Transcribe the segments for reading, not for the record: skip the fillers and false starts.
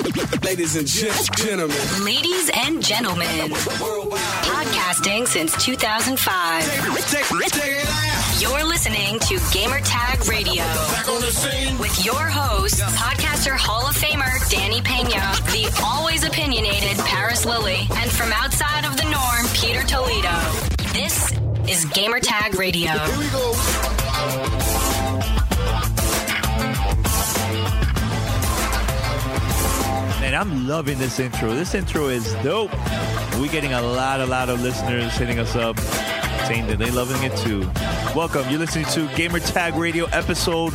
Ladies and gentlemen. Ladies and gentlemen. Podcasting since 2005. Check it out. You're listening to Gamertag Radio. Back on the scene. With your host, podcaster Hall of Famer Danny Pena, the always opinionated Paris Lilly, and from outside of the norm, Peter Toledo. This is Gamertag Radio. Here we go. Man, I'm loving this intro. This intro is dope. We're getting a lot of listeners hitting us up saying that they're loving it too. Welcome. You're listening to Gamertag Radio episode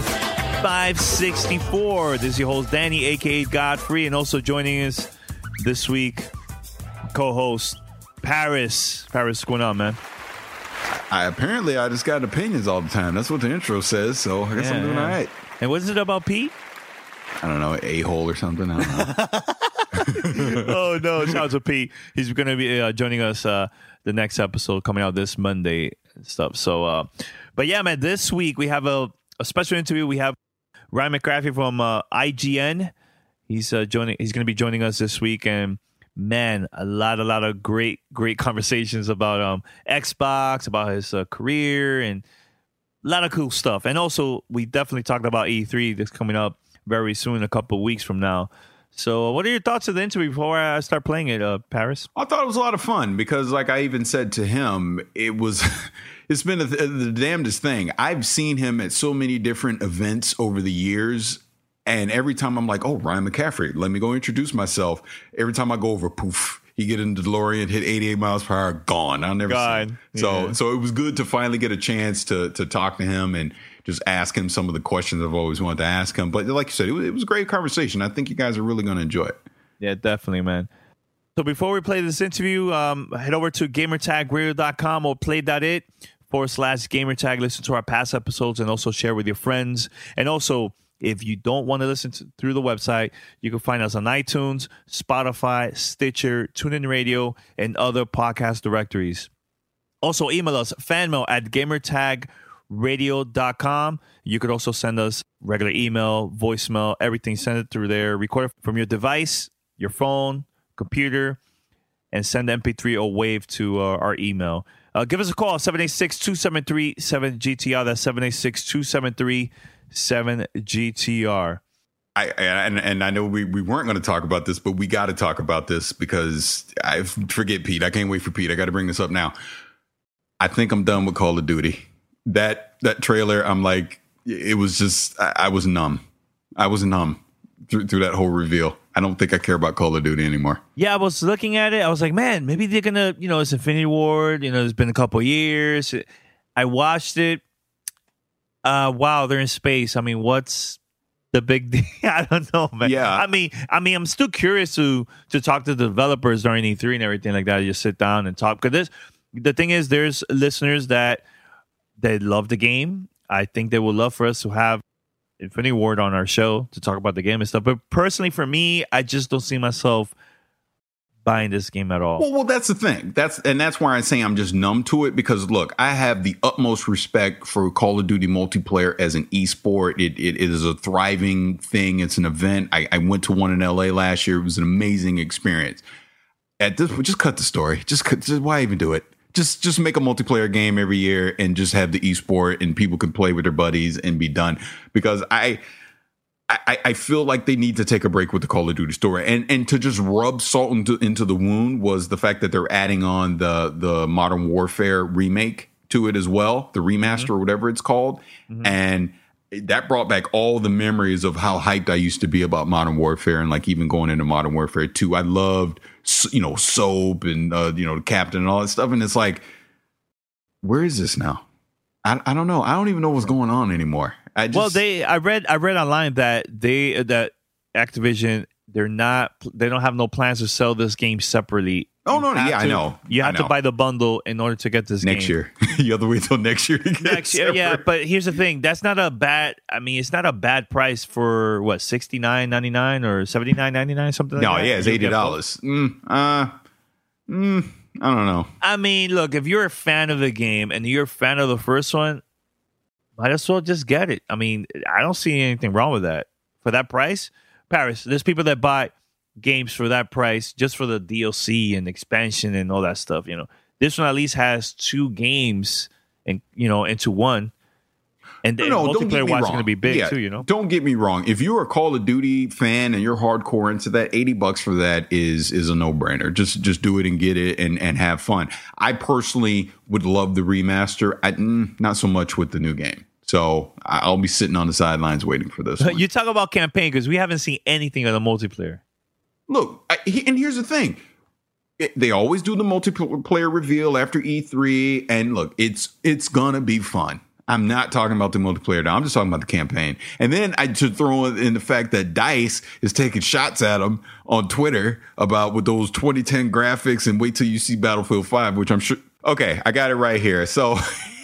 564. This is your host, Danny, a.k.a. Godfrey, and also joining us this week, co-host Paris. Paris, what's going on, man? I just got opinions all the time. That's what the intro says, so I guess I'm doing all right. And what is it about Pete? I don't know, a-hole or something. I don't know. Oh, no. Shout out to Pete. He's going to be joining us the next episode coming out this Monday and stuff. So, but yeah, man, this week we have a special interview. We have Ryan McCaffrey from IGN. He's going to be joining us this week. And, man, a lot of great conversations about Xbox, about his career, and a lot of cool stuff. And also, we definitely talked about E3 that's coming up very soon, a couple of weeks from now. So what are your thoughts of the interview before I start playing it, Paris? I thought it was a lot of fun because, like I even said to him, it's been the damnedest thing. I've seen him at so many different events over the years, and every time I'm like, oh, Ryan McCaffrey, let me go introduce myself. Every time I go over, poof, he get in the DeLorean, hit 88 miles per hour, gone. I'll never see him. So it was good to finally get a chance to talk to him and just ask him some of the questions I've always wanted to ask him. But like you said, it was a great conversation. I think you guys are really going to enjoy it. Yeah, definitely, man. So before we play this interview, head over to gamertagradio.com or play.it/gamertag. Listen to our past episodes and also share with your friends. And also, if you don't want to listen through the website, you can find us on iTunes, Spotify, Stitcher, TuneIn Radio, and other podcast directories. Also, email us, fanmail@gamertagradio.com. You could also send us regular email, voicemail, everything. Send it through there. Record it from your device, your phone, computer, and send the MP3 or WAV to our email. Give us a call, 786-273-7GTR. That's 786-273-7GTR. And I know we weren't going to talk about this, but we got to talk about this because I forget Pete. I can't wait for Pete. I got to bring this up now. I think I'm done with Call of Duty. That trailer, I'm like, it was just, I was numb. I was numb through that whole reveal. I don't think I care about Call of Duty anymore. Yeah, I was looking at it. I was like, man, maybe they're going to, it's Infinity Ward. It's been a couple of years. I watched it. Wow, they're in space. I mean, what's the big deal? I don't know, man. Yeah. I mean, I'm still curious to talk to the developers during E3 and everything like that. Just sit down and talk. Because the thing is, there's listeners that they love the game. I think they would love for us to have Infinity Ward on our show to talk about the game and stuff. But personally, for me, I just don't see myself buying this game at all. Well, that's the thing. That's why I say I'm just numb to it because look, I have the utmost respect for Call of Duty multiplayer as an esport. It is a thriving thing. It's an event. I went to one in LA last year. It was an amazing experience. At this, just cut the story. Just why even do it? Just make a multiplayer game every year and just have the esport and people can play with their buddies and be done. Because I feel like they need to take a break with the Call of Duty story and to just rub salt into the wound was the fact that they're adding on the Modern Warfare remake to it as well, the remaster or whatever it's called. Mm-hmm. And that brought back all the memories of how hyped I used to be about Modern Warfare and like even going into Modern Warfare 2. I loved, Soap and, the Captain and all that stuff. And it's like, where is this now? I don't know. I don't even know what's going on anymore. I read online that Activision, they don't have no plans to sell this game separately. Oh, no. Yeah, I know. You have to buy the bundle in order to get this next game. Year. You have to wait till next year to get next year. Yeah, but here's the thing. That's not a bad, it's not a bad price for what, $69.99 or $79.99, something like that? No, yeah, it's $80. I don't know. I mean, look, if you're a fan of the game and you're a fan of the first one, might as well just get it. I mean, I don't see anything wrong with that. For that price, Paris, there's people that buy games for that price just for the DLC and expansion and all that stuff. This one at least has 2 games and into one. And the multiplayer watch is going to be big too, Don't get me wrong. If you're a Call of Duty fan and you're hardcore into that, $80 for that is a no-brainer. Just do it and get it and have fun. I personally would love the remaster. Not so much with the new game. So I'll be sitting on the sidelines waiting for this one. You talk about campaign because we haven't seen anything of the multiplayer. Look, and here's the thing. They always do the multiplayer reveal after E3. And look, it's going to be fun. I'm not talking about the multiplayer now. I'm just talking about the campaign. And then I should throw in the fact that DICE is taking shots at them on Twitter about with those 2010 graphics and wait till you see Battlefield 5, which I'm sure. Okay, I got it right here. So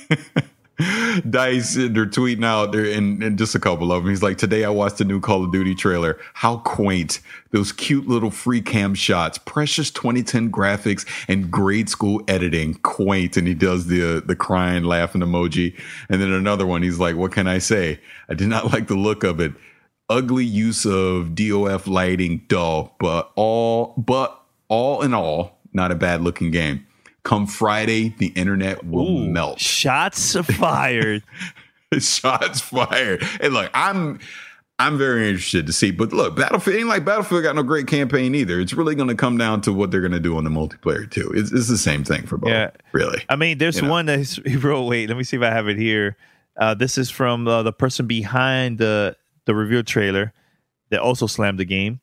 DICE, they're tweeting out there and just a couple of them. He's like, today I watched the new Call of Duty trailer. How quaint. Those cute little free cam shots, precious 2010 graphics and grade school editing. Quaint. And he does the crying, laughing emoji. And then another one, he's like, what can I say? I did not like the look of it. Ugly use of DOF lighting, dull, but all in all, not a bad looking game. Come Friday, the internet will melt. Shots fired. Shots fired. And look, I'm very interested to see. But look, Battlefield ain't like Battlefield got no great campaign either. It's really going to come down to what they're going to do on the multiplayer too. It's the same thing for both. Really. I mean, there's one that he wrote. Wait, let me see if I have it here. This is from the person behind the review trailer that also slammed the game.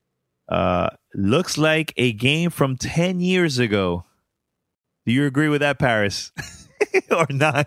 Looks like a game from 10 years ago. Do you agree with that, Paris? Or not?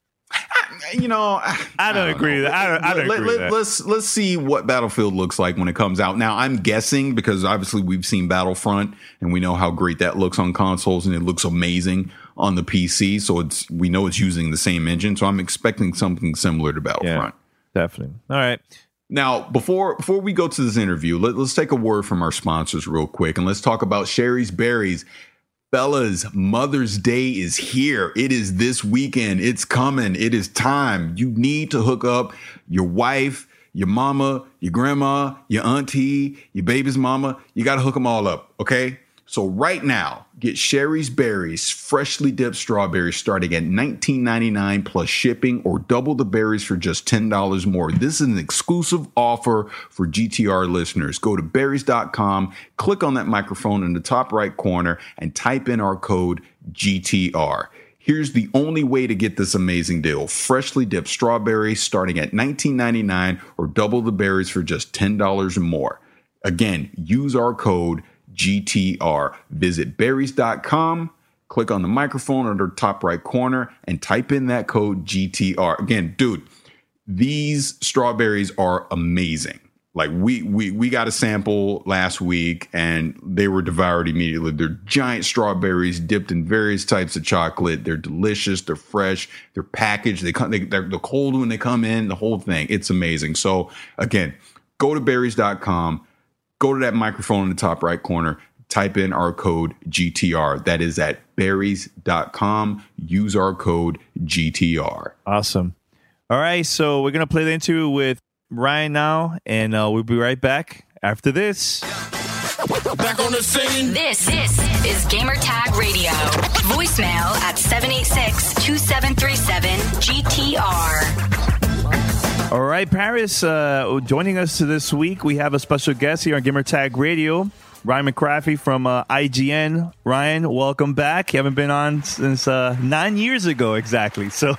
I don't agree with that. I don't agree with that. Let's see what Battlefield looks like when it comes out. Now, I'm guessing because obviously we've seen Battlefront and we know how great that looks on consoles and it looks amazing on the PC. So we know it's using the same engine. So I'm expecting something similar to Battlefront. Yeah, definitely. All right. Now, before we go to this interview, let's take a word from our sponsors real quick and let's talk about Shari's Berries. Fellas, Mother's Day is here. It is this weekend. It's coming. It is time. You need to hook up your wife, your mama, your grandma, your auntie, your baby's mama. You got to hook them all up, okay? So right now, get Shari's Berries, freshly dipped strawberries starting at $19.99 plus shipping or double the berries for just $10 more. This is an exclusive offer for GTR listeners. Go to berries.com, click on that microphone in the top right corner and type in our code GTR. Here's the only way to get this amazing deal. Freshly dipped strawberries starting at $19.99 or double the berries for just $10 more. Again, use our code GTR. Visit berries.com, click on the microphone under the top right corner and type in that code GTR. Again, dude, these strawberries are amazing. Like we got a sample last week and they were devoured immediately. They're giant strawberries dipped in various types of chocolate. They're delicious. They're fresh. They're packaged. They're cold when they come in, the whole thing. It's amazing. So again, go to berries.com. Go to that microphone in the top right corner, type in our code GTR. That is at berries.com. Use our code GTR. Awesome. All right, so we're going to play the interview with Ryan now, and we'll be right back after this. Back on the scene. This is Gamer Tag Radio. Voicemail at 786-2737-GTR. All right, Paris, joining us this week, we have a special guest here on Gamer Tag Radio, Ryan McCraffy from IGN. Ryan, welcome back. You haven't been on since 9 years ago, exactly. So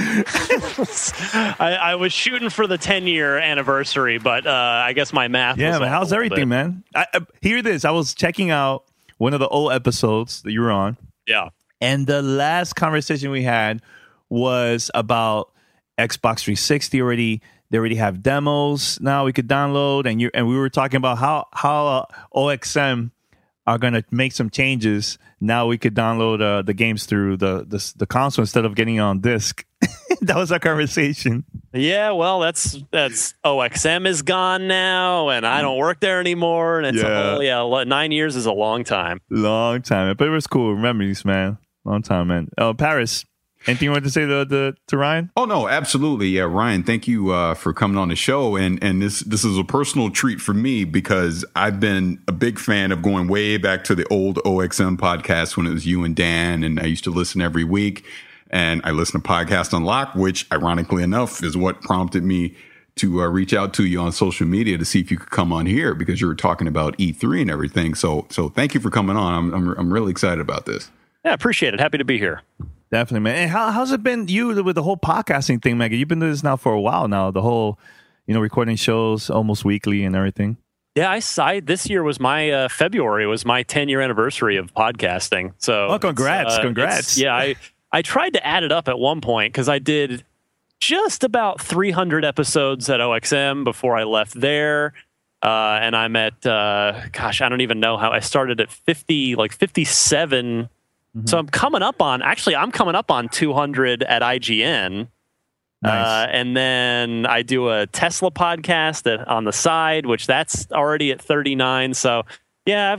I was shooting for the 10-year anniversary, but I guess my math. Yeah, was man, how's everything, man? Hear this. I was checking out one of the old episodes that you were on. Yeah. And the last conversation we had was about Xbox 360 already. They already have demos now we could download, and we were talking about how OXM are going to make some changes. Now we could download the games through the console instead of getting it on disc. That was our conversation. Yeah, well, that's OXM is gone now, and I don't work there anymore. And it's 9 years is a long time. Long time, but it was cool. Memories, man. Long time, man. Oh, Paris. Anything you want to say to Ryan? Oh no, absolutely. Yeah, Ryan, thank you for coming on the show. And this is a personal treat for me because I've been a big fan of going way back to the old OXM podcast when it was you and Dan, and I used to listen every week. And I listen to Podcast Unlocked, which ironically enough is what prompted me to reach out to you on social media to see if you could come on here because you were talking about E3 and everything. So thank you for coming on. I'm really excited about this. Yeah, appreciate it. Happy to be here. Definitely, man. And how's it been you with the whole podcasting thing, Megan? You've been doing this now for a while now. The whole, recording shows almost weekly and everything. Yeah, this year was my February was my 10-year anniversary of podcasting. So, congrats! Yeah, I tried to add it up at one point because I did just about 300 episodes at OXM before I left there. And I'm at, I don't even know how I started at 57. Mm-hmm. So I'm coming up on 200 at IGN. Nice. And then I do a Tesla podcast on the side, which that's already at 39. So yeah,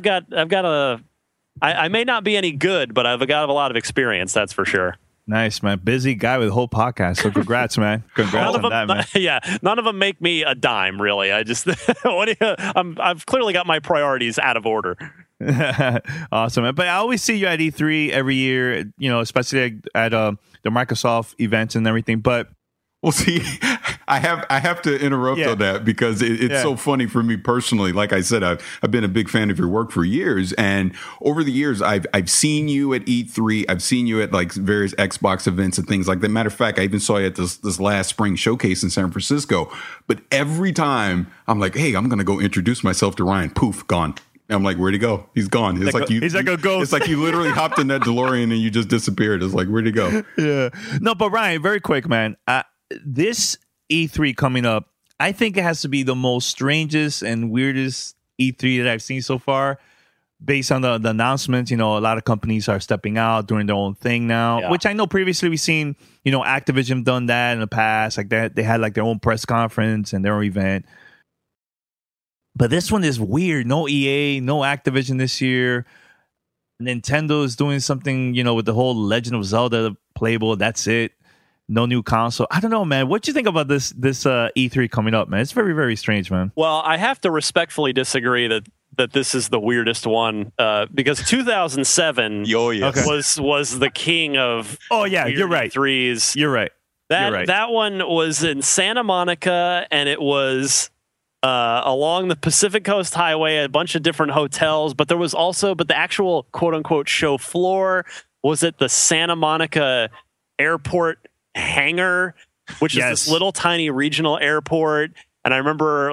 I may not be any good, but I've got a lot of experience. That's for sure. Nice, man. Busy guy with a whole podcast. So congrats, man. Congrats on that, man. Yeah, none of them make me a dime, really. I just, I've clearly got my priorities out of order. Awesome, man. But I always see you at E3 every year, especially at the Microsoft events and everything. But well, see, I have to interrupt on that because it's so funny for me personally. Like I said, I've been a big fan of your work for years, and over the years, I've seen you at E3. I've seen you at like various Xbox events and things like that. Matter of fact, I even saw you at this last spring showcase in San Francisco. But every time I'm like, hey, I'm going to go introduce myself to Ryan. Poof, gone. I'm like, where'd he go? He's gone. It's like he's like a ghost. It's like you literally hopped in that DeLorean and you just disappeared. It's like, where'd he go? Yeah. No, but Ryan, very quick, man. This E3 coming up, I think it has to be the most strangest and weirdest E3 that I've seen so far. Based on the announcements, a lot of companies are stepping out, doing their own thing now, which I know previously we've seen, Activision done that in the past. Like that, they had like their own press conference and their own event. But this one is weird. No EA, no Activision this year. Nintendo is doing something, with the whole Legend of Zelda playable. That's it. No new console. I don't know, man. What do you think about this E3 coming up, man? It's very, very strange, man. Well, I have to respectfully disagree that this is the weirdest one because 2007 was the king of you're right. E3s. You're right. That one was in Santa Monica, and it was along the Pacific Coast Highway, a bunch of different hotels, but the actual quote unquote show floor was at the Santa Monica Airport hangar, which is this little tiny regional airport. And I remember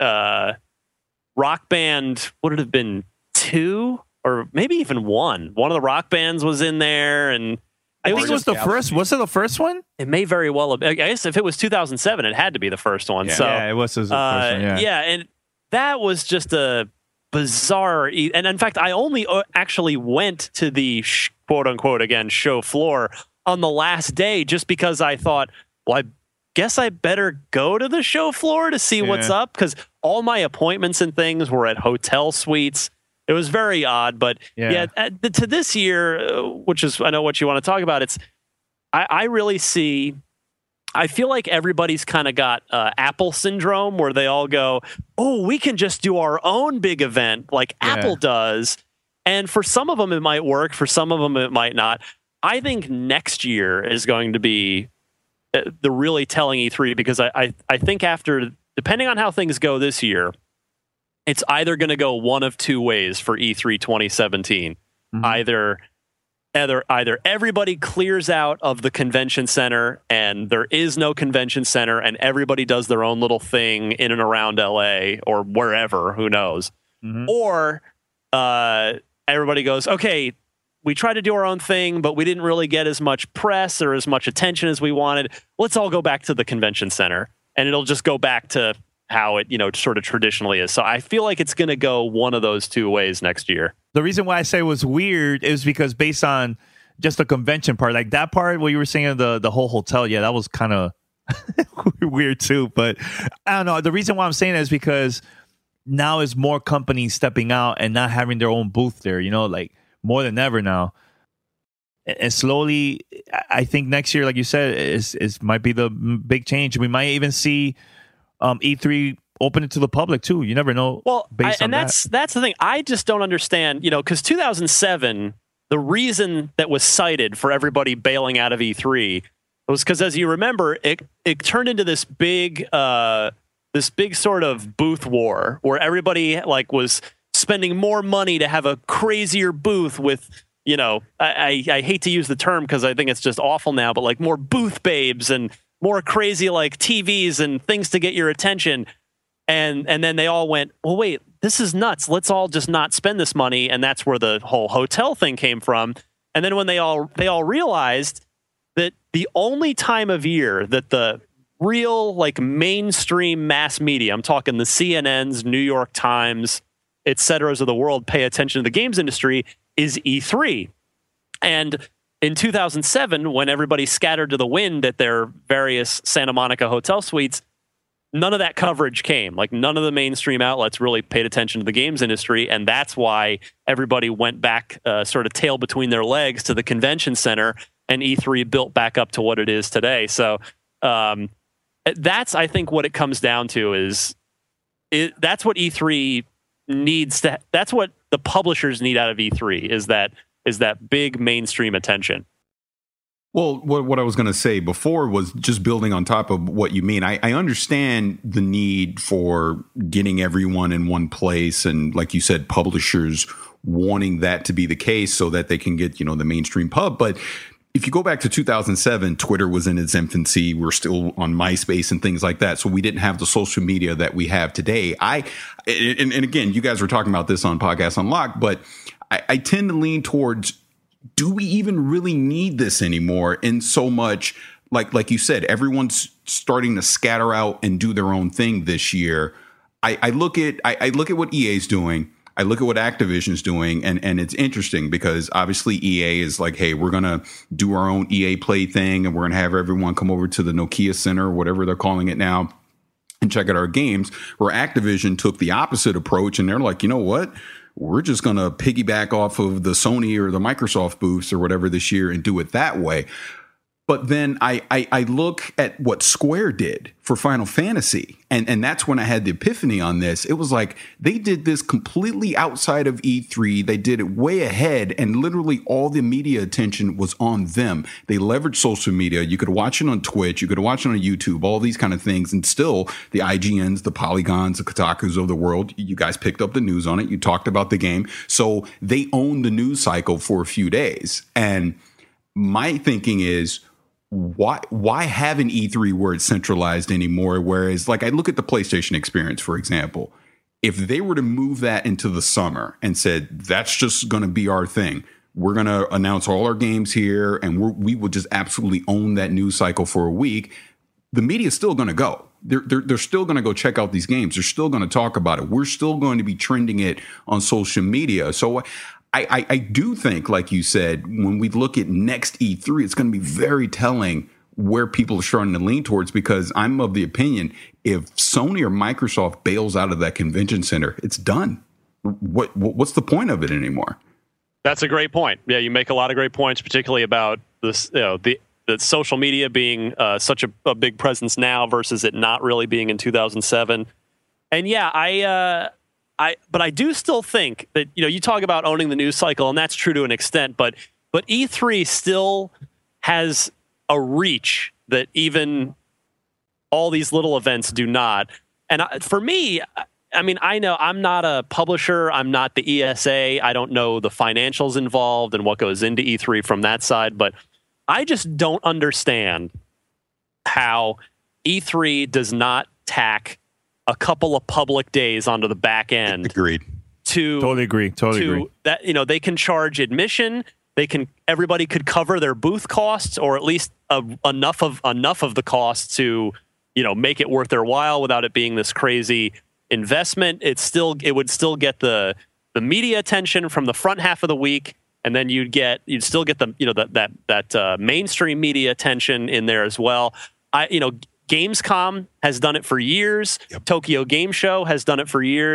Rock Band, would it have been 2 or maybe even 1? One of the rock bands was in there, and I think it was the first. Was it the first one? It may very well have. I guess if it was 2007, it had to be the first one. Yeah, it was the first one. Yeah, and that was just a bizarre. And in fact, I only actually went to the quote unquote again show floor on the last day just because I thought, well, I guess I better go to the show floor to see what's up, because all my appointments and things were at hotel suites. It was very odd, but to this year, which is, I know what you want to talk about. I really see, I feel like everybody's kind of got Apple syndrome where they all go, oh, we can just do our own big event like Apple does. And for some of them, it might work. For some of them, it might not. I think next year is going to be the really telling E3, because I think after, depending on how things go this year, it's either going to go one of two ways for E3 2017. Mm-hmm. Either everybody clears out of the convention center and there is no convention center and everybody does their own little thing in and around LA or wherever, who knows. Mm-hmm. Or everybody goes, okay, we tried to do our own thing, but we didn't really get as much press or as much attention as we wanted. Let's all go back to the convention center, and it'll just go back to how it, sort of traditionally is. So I feel like it's going to go one of those two ways next year. The reason why I say it was weird is because based on just the convention part, like that part where you were saying the whole hotel, that was kind of weird too. But I don't know. The reason why I'm saying that is because now is more companies stepping out and not having their own booth there, like more than ever now. And slowly, I think next year, like you said, is might be the big change. We might even see E3 open it to the public too. You never know. Well, that's the thing. I just don't understand. Because 2007, the reason that was cited for everybody bailing out of E3 was because, as you remember, it turned into this big sort of booth war where everybody was spending more money to have a crazier booth with. I hate to use the term because I think it's just awful now, but more booth babes and more crazy TVs and things to get your attention. And then they all went, well, wait, this is nuts. Let's all just not spend this money. And that's where the whole hotel thing came from. And then when they all realized that the only time of year that the real mainstream mass media, I'm talking the CNNs, New York Times, et ceteras of the world, pay attention to the games industry is E3. And in 2007, when everybody scattered to the wind at their various Santa Monica hotel suites, none of that coverage came. None of the mainstream outlets really paid attention to the games industry, and that's why everybody went back sort of tail between their legs to the convention center, and E3 built back up to what it is today. So that's, I think, what it comes down to is that's what E3 needs to. That's what the publishers need out of E3 is that big mainstream attention. Well, what I was going to say before was just building on top of what you mean. I understand the need for getting everyone in one place. And like you said, publishers wanting that to be the case so that they can get, the mainstream pub. But if you go back to 2007, Twitter was in its infancy. We're still on MySpace and things like that. So we didn't have the social media that we have today. And again, you guys were talking about this on Podcast Unlocked, but I tend to lean towards, do we even really need this anymore? In so much, like you said, everyone's starting to scatter out and do their own thing this year. I look at what EA's doing. I look at what Activision's doing, and it's interesting because obviously EA is like, hey, we're going to do our own EA Play thing, and we're going to have everyone come over to the Nokia Center, whatever they're calling it now, and check out our games, where Activision took the opposite approach, and they're like, you know what? We're just going to piggyback off of the Sony or the Microsoft booths or whatever this year and do it that way. But then I look at what Square did for Final Fantasy, and that's when I had the epiphany on this. It was like they did this completely outside of E3. They did it way ahead, and literally all the media attention was on them. They leveraged social media. You could watch it on Twitch. You could watch it on YouTube, all these kind of things. And still, the IGNs, the Polygons, the Kotakus of the world, you guys picked up the news on it. You talked about the game. So they owned the news cycle for a few days. And my thinking is, why have an E3 where it's centralized anymore? Whereas, I look at the PlayStation experience, for example. If they were to move that into the summer and said, that's just going to be our thing, we're going to announce all our games here, and we will just absolutely own that news cycle for a week, the media is still going to go. They're still going to go check out these games. They're still going to talk about it. We're still going to be trending it on social media. So I do think, like you said, when we look at next E3, it's going to be very telling where people are starting to lean towards, because I'm of the opinion if Sony or Microsoft bails out of that convention center, it's done. What's the point of it anymore? That's a great point. Yeah, you make a lot of great points, particularly about this, the social media being such a big presence now versus it not really being in 2007. And yeah, but I do still think that, you talk about owning the news cycle, and that's true to an extent, but E3 still has a reach that even all these little events do not. And for me, I mean, I know I'm not a publisher. I'm not the ESA. I don't know the financials involved and what goes into E3 from that side, but I just don't understand how E3 does not tack a couple of public days onto the back end. Agreed. Totally agree. That, they can charge admission. Everybody could cover their booth costs, or at least enough of the costs to, make it worth their while without it being this crazy investment. It would still get the media attention from the front half of the week, and then you'd still get the that mainstream media attention in there as well. Gamescom has done it for years. Yep. Tokyo Game Show has done it for years.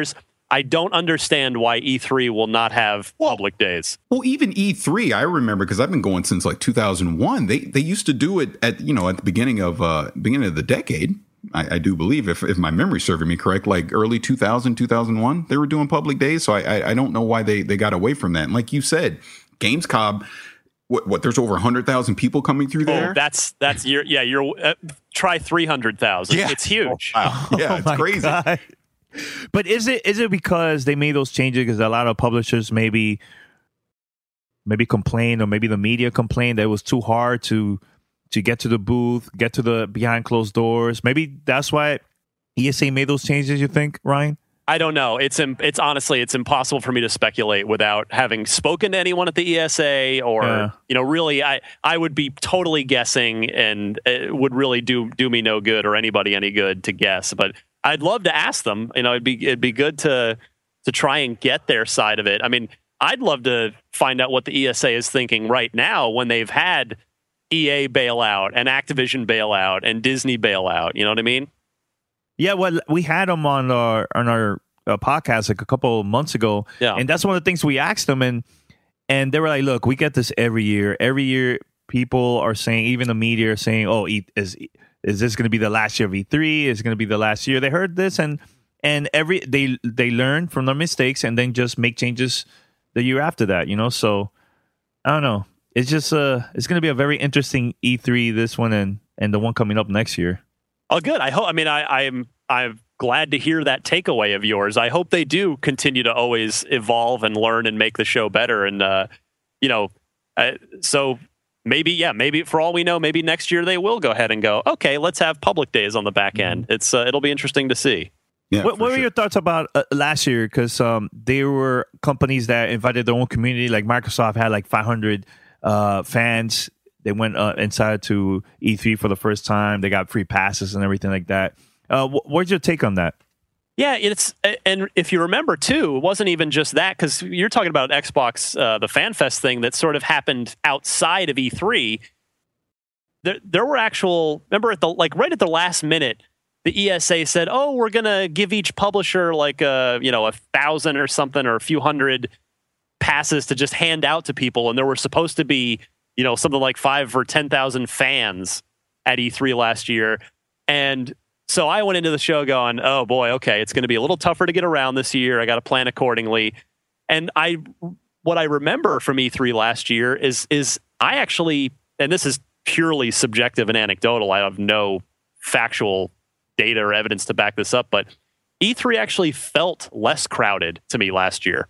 I don't understand why E3 will not have public days. Well, even E3, I remember because I've been going since like 2001. They used to do it at the beginning of the decade. I do believe, if my memory serving me correct, like early 2000, 2001, they were doing public days. So I don't know why they got away from that. And like you said, Gamescom, what there's over 100,000 people coming through there. Oh, you're try 300,000. Yeah. It's huge. Wow. Yeah, it's crazy. God. But is it because they made those changes because a lot of publishers maybe complained, or maybe the media complained that it was too hard to get to the booth, get to the behind closed doors? Maybe that's why ESA made those changes, you think, Ryan? I don't know. It's honestly, it's impossible for me to speculate without having spoken to anyone at the ESA, or really, I would be totally guessing, and it would really do me no good or anybody any good to guess. But I'd love to ask them. It'd be good to try and get their side of it. I mean, I'd love to find out what the ESA is thinking right now when they've had EA bailout and Activision bailout and Disney bailout. You know what I mean? Yeah, well, we had them on our podcast like a couple of months ago, and that's one of the things we asked them, and they were like, "Look, we get this every year. Every year, people are saying, even the media are saying, oh, is this going to be the last year of E3? Is it going to be the last year?" They heard this, and they learn from their mistakes, and then just make changes the year after that. So I don't know. It's just it's going to be a very interesting E3, this one and the one coming up next year. Oh, good. I hope. I mean, I'm glad to hear that takeaway of yours. I hope they do continue to always evolve and learn and make the show better. And so maybe for all we know, maybe next year they will go ahead and go, okay, let's have public days on the back end. It'll be interesting to see. Yeah, what were your thoughts about last year? Because there were companies that invited their own community, like Microsoft had like 500 fans. They went inside to E3 for the first time. They got free passes and everything like that. What's your take on that? Yeah, and if you remember too, it wasn't even just that, because you're talking about Xbox, the FanFest thing that sort of happened outside of E3. There were remember right at the last minute, the ESA said, "Oh, we're gonna give each publisher like 1,000 or something, or a few hundred passes to just hand out to people," and there were supposed to be something like 5,000 or 10,000 fans at E3 last year. And so I went into the show going, oh boy, okay, it's going to be a little tougher to get around this year. I got to plan accordingly. And what I remember from E3 last year is I actually, and this is purely subjective and anecdotal, I have no factual data or evidence to back this up, but E3 actually felt less crowded to me last year.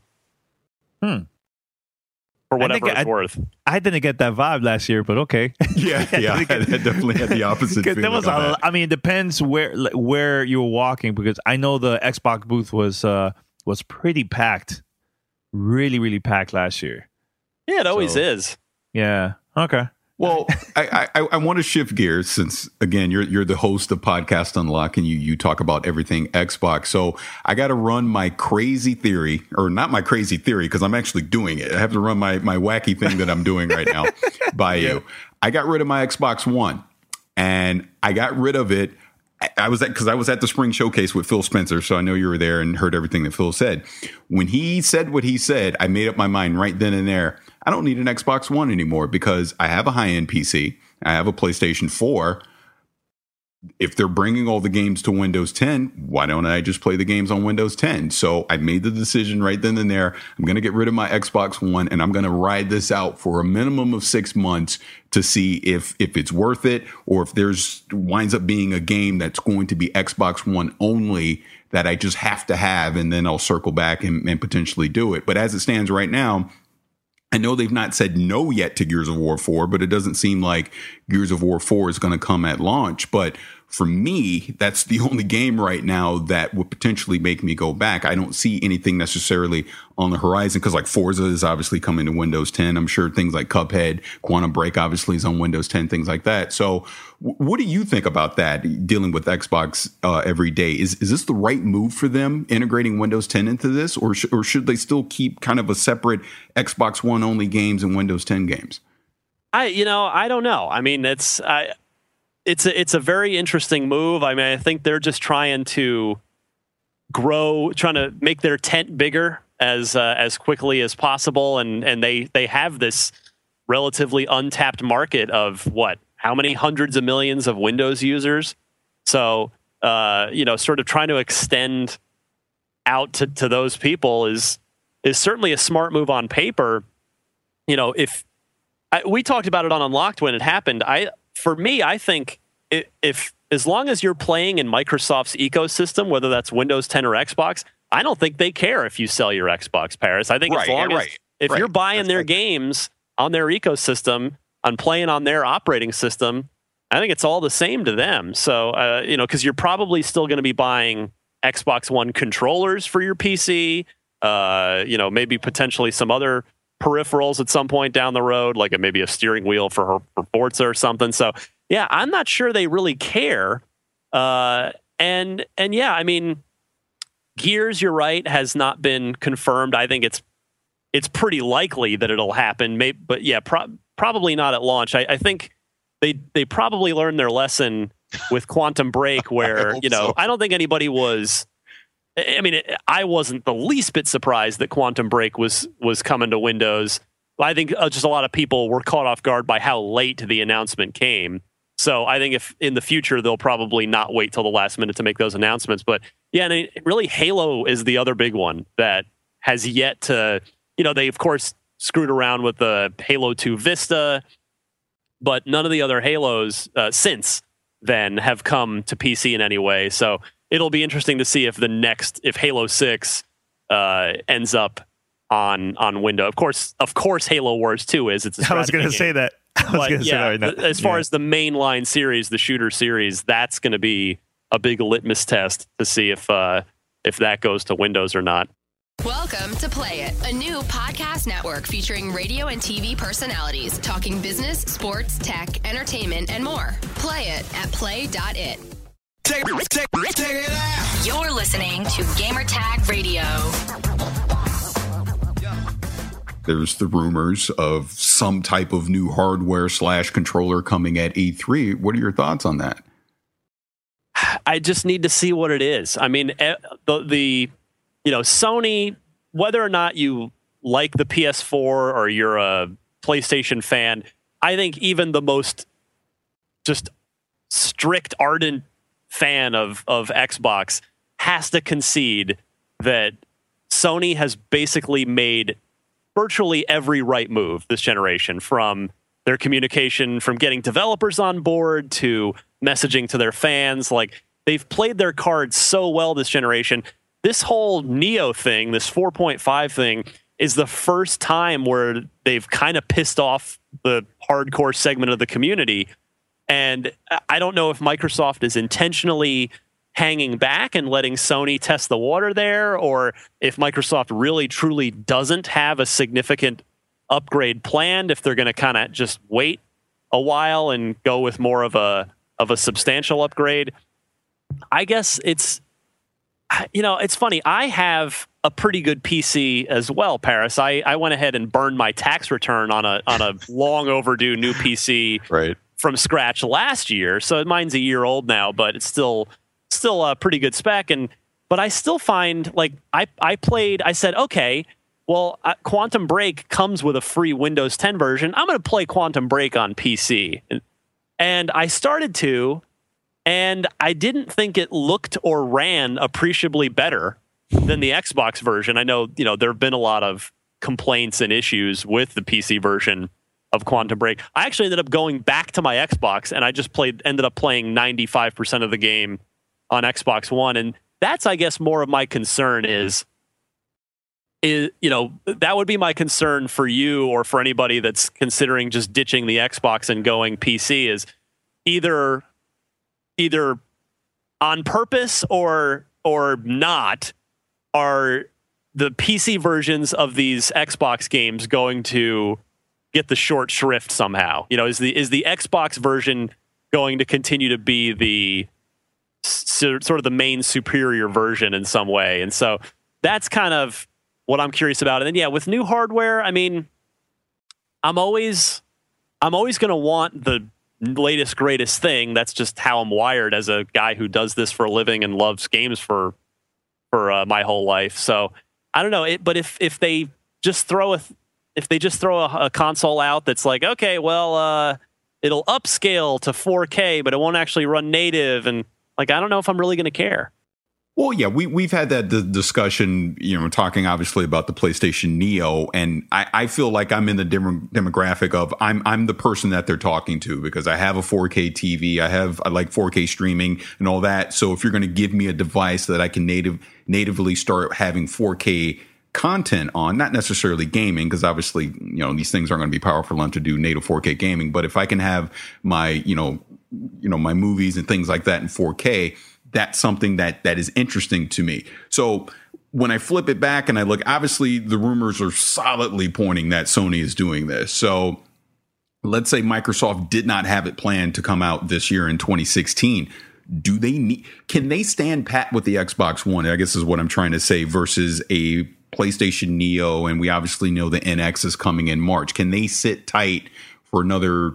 For whatever it's worth. I didn't get that vibe last year, but okay. Yeah, I definitely had the opposite feeling. There was I mean, it depends where you were walking, because I know the Xbox booth was pretty packed, really, really packed last year. Yeah, it always is. Yeah. Okay. Well, I want to shift gears, since again you're the host of Podcast Unlock and you talk about everything Xbox. So I got to run my crazy theory, or not my crazy theory, because I'm actually doing it. I have to run my wacky thing that I'm doing right now by you. I got rid of my Xbox One, and I got rid of it. Because I was at the spring showcase with Phil Spencer, so I know you were there and heard everything that Phil said. When he said what he said, I made up my mind right then and there. I don't need an Xbox One anymore, because I have a high-end PC. I have a PlayStation 4. If they're bringing all the games to Windows 10, why don't I just play the games on Windows 10? So I made the decision right then and there. I'm going to get rid of my Xbox One, and I'm going to ride this out for a minimum of 6 months to see if it's worth it, or if there's winds up being a game that's going to be Xbox One only that I just have to have, and then I'll circle back and potentially do it. But as it stands right now, I know they've not said no yet to Gears of War 4, but it doesn't seem like Gears of War 4 is going to come at launch. But for me, that's the only game right now that would potentially make me go back. I don't see anything necessarily on the horizon, because like Forza is obviously coming to Windows 10. I'm sure things like Cuphead, Quantum Break obviously is on Windows 10, things like that. So what do you think about that, dealing with Xbox every day? Is this the right move for them, integrating Windows 10 into this, or should they still keep kind of a separate Xbox One only games and Windows 10 games? I don't know. I mean, it's a very interesting move. I mean, I think they're just trying to trying to make their tent bigger as quickly as possible, and they have this relatively untapped market of how many hundreds of millions of Windows users. So sort of trying to extend out to those people is certainly a smart move on paper. If we talked about it on Unlocked when it happened, I think if as long as you're playing in Microsoft's ecosystem, whether that's Windows 10 or Xbox, I don't think they care if you sell your Xbox, Paris. I think as long as if you're buying their games on their ecosystem, on playing on their operating system, I think it's all the same to them. So, because you're probably still going to be buying Xbox One controllers for your PC, maybe potentially some other peripherals at some point down the road, like maybe a steering wheel for Forza or something. So, yeah, I'm not sure they really care. And yeah, I mean, Gears, you're right, has not been confirmed. I think it's pretty likely that it'll happen, but yeah, probably not at launch. I think they probably learned their lesson with Quantum Break, where I don't think anybody was. I mean, I wasn't the least bit surprised that Quantum Break was coming to Windows. I think just a lot of people were caught off guard by how late the announcement came. So I think if in the future they'll probably not wait till the last minute to make those announcements. But yeah, and really Halo is the other big one that has yet to. They of course screwed around with the Halo 2 Vista, but none of the other Halos since then have come to PC in any way. So it'll be interesting to see if Halo 6 ends up on Windows. Of course, Halo Wars 2 is. It's a I was going to say that. As far as the mainline series, the shooter series, that's going to be a big litmus test to see if that goes to Windows or not. Welcome to Play It, a new podcast network featuring radio and TV personalities talking business, sports, tech, entertainment, and more. Play it at play.it. Take it out. You're listening to Gamertag Radio. There's the rumors of some type of new hardware / controller coming at E3. What are your thoughts on that? I just need to see what it is. I mean, Sony, whether or not you like the PS4 or you're a PlayStation fan, I think even the most just strict, ardent fan of Xbox has to concede that Sony has basically made virtually every right move this generation, from their communication, from getting developers on board to messaging to their fans. Like, they've played their cards so well this generation. This whole Neo thing, this 4.5 thing, is the first time where they've kind of pissed off the hardcore segment of the community. And I don't know if Microsoft is intentionally hanging back and letting Sony test the water there, or if Microsoft really truly doesn't have a significant upgrade planned, if they're going to kind of just wait a while and go with more of a substantial upgrade. I guess it's funny. I have a pretty good PC as well, Paris. I went ahead and burned my tax return on a long overdue new PC from scratch last year. So mine's a year old now, but it's still a pretty good spec. But I still find, like, I said, okay, well, Quantum Break comes with a free Windows 10 version. I'm going to play Quantum Break on PC. And I started to, and I didn't think it looked or ran appreciably better than the Xbox version. I know, there have been a lot of complaints and issues with the PC version of Quantum Break. I actually ended up going back to my Xbox, and I just ended up playing 95% of the game on Xbox One. And that's, I guess, more of my concern is that would be my concern for you or for anybody that's considering just ditching the Xbox and going PC, is either on purpose or not, are the PC versions of these Xbox games going to get the short shrift somehow? Is the Xbox version going to continue to be the sort of the main superior version in some way? And so that's kind of what I'm curious about. And then, yeah, with new hardware, I mean, I'm always going to want the latest, greatest thing. That's just how I'm wired as a guy who does this for a living and loves games for for my whole life. So I don't know. But if they just throw a console out that's like, okay, well, it'll upscale to 4K, but it won't actually run native, and like, I don't know if I'm really going to care. Well, yeah, we've had that discussion, talking obviously about the PlayStation Neo, and I feel like I'm in the demographic of I'm the person that they're talking to, because I have a 4K TV, I like 4K streaming and all that. So if you're going to give me a device that I can natively start having 4K content on, not necessarily gaming, because obviously these things aren't going to be powerful enough to do native 4K gaming, but if I can have my my movies and things like that in 4K, that's something that is interesting to me. So when I flip it back and I look, obviously the rumors are solidly pointing that Sony is doing this. So let's say Microsoft did not have it planned to come out this year in 2016. Can they stand pat with the Xbox One, I guess is what I'm trying to say, versus a PlayStation Neo? And we obviously know the NX is coming in March. Can they sit tight for another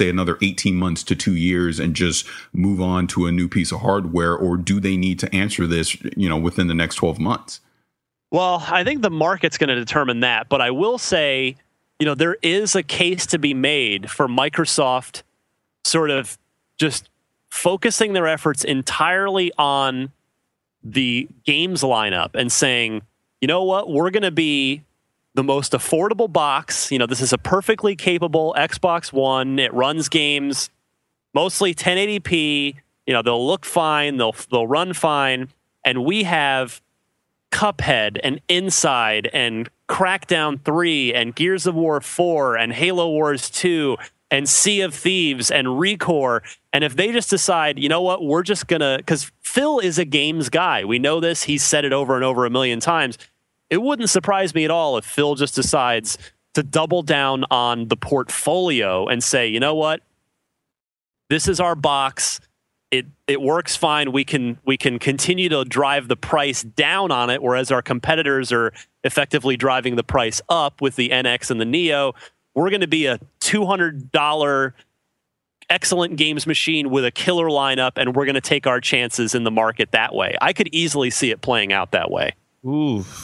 18 months to 2 years and just move on to a new piece of hardware? Or do they need to answer this, within the next 12 months? Well, I think the market's going to determine that. But I will say, there is a case to be made for Microsoft sort of just focusing their efforts entirely on the games lineup and saying, you know what, we're going to be the most affordable box. This is a perfectly capable Xbox One. It runs games mostly 1080p. They'll look fine. They'll run fine. And we have Cuphead and Inside and Crackdown 3 and Gears of War 4 and Halo Wars 2 and Sea of Thieves and ReCore. And if they just decide, you know what, we're just going to, because Phil is a games guy. We know this. He's said it over and over a million times. It wouldn't surprise me at all if Phil just decides to double down on the portfolio and say, you know what, this is our box. It works fine. We can continue to drive the price down on it, whereas our competitors are effectively driving the price up with the NX and the Neo. We're going to be a $200 excellent games machine with a killer lineup, and we're going to take our chances in the market that way. I could easily see it playing out that way. Oof.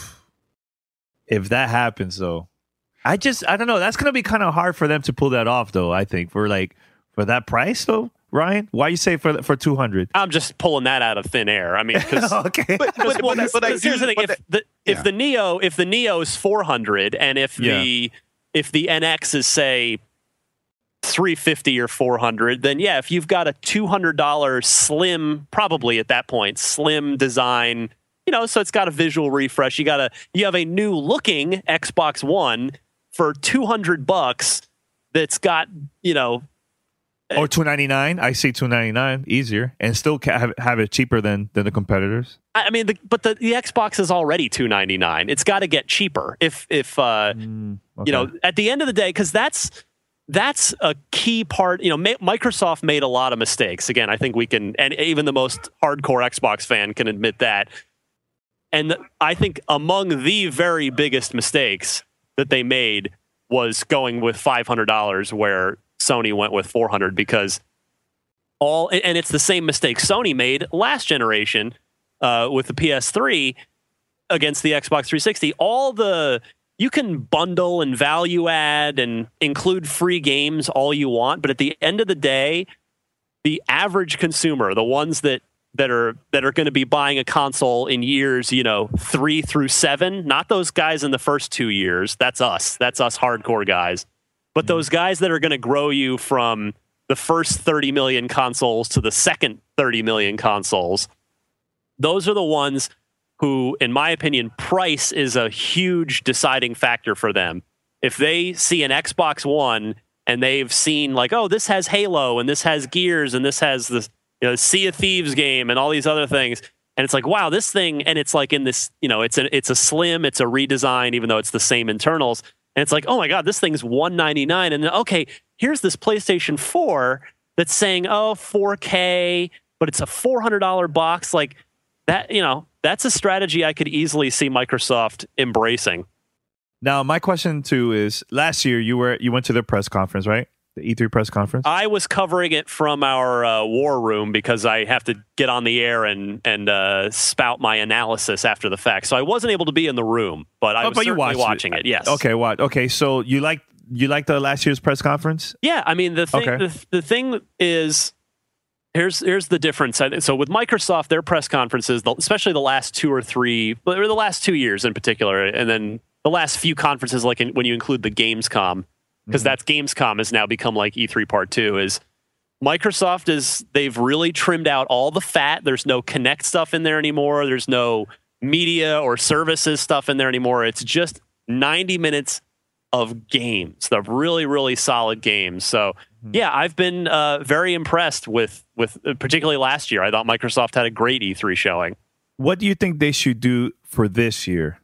If that happens, though, I don't know. That's going to be kind of hard for them to pull that off, though, I think, for that price, though. Ryan, why you say for 200? I'm just pulling that out of thin air. I mean, okay. But here's the thing: if the Neo is 400, and if the NX is say 350 or 400, then yeah, if you've got a $200 slim, probably at that point, slim design. So it's got a visual refresh. You have a new looking Xbox One for $200 that's got, or $299. I see $299 easier and still have it cheaper than the competitors. I mean, but the Xbox is already $299. It's got to get cheaper if at the end of the day, because that's a key part. Microsoft made a lot of mistakes. Again, I think we can, and even the most hardcore Xbox fan can admit that. And I think among the very biggest mistakes that they made was going with $500 where Sony went with $400, because and it's the same mistake Sony made last generation with the PS3 against the Xbox 360. You can bundle and value add and include free games all you want, but at the end of the day, the average consumer, the ones that are going to be buying a console in years, 3 through 7, not those guys in the first 2 years. That's us hardcore guys. But those guys that are going to grow you from the first 30 million consoles to the second 30 million consoles, those are the ones who, in my opinion, price is a huge deciding factor for them. If they see an Xbox One and they've seen like, oh, this has Halo and this has Gears and this has this Sea of Thieves game and all these other things. And it's like, wow, this thing, and it's like in this, it's a slim, it's a redesign, even though it's the same internals. And it's like, oh my God, this thing's $199. And then, okay, here's this PlayStation 4 that's saying, oh, 4K, but it's a $400 box. Like that, that's a strategy I could easily see Microsoft embracing. Now, my question too is, last year you went to the press conference, right? The E3 press conference? I was covering it from our war room because I have to get on the air and spout my analysis after the fact. So I wasn't able to be in the room, but I was certainly watching it. Yes. Okay. What? Okay. So you like the last year's press conference? Yeah. I mean, the thing is, here's the difference. So with Microsoft, their press conferences, especially the last 2 or 3, or the last 2 years in particular, and then the last few conferences, like when you include the Gamescom, because that's Gamescom has now become like E3 Part 2, is Microsoft they've really trimmed out all the fat. There's no Kinect stuff in there anymore. There's no media or services stuff in there anymore. It's just 90 minutes of games, the really, really solid games. So yeah, I've been very impressed with particularly last year. I thought Microsoft had a great E3 showing. What do you think they should do for this year?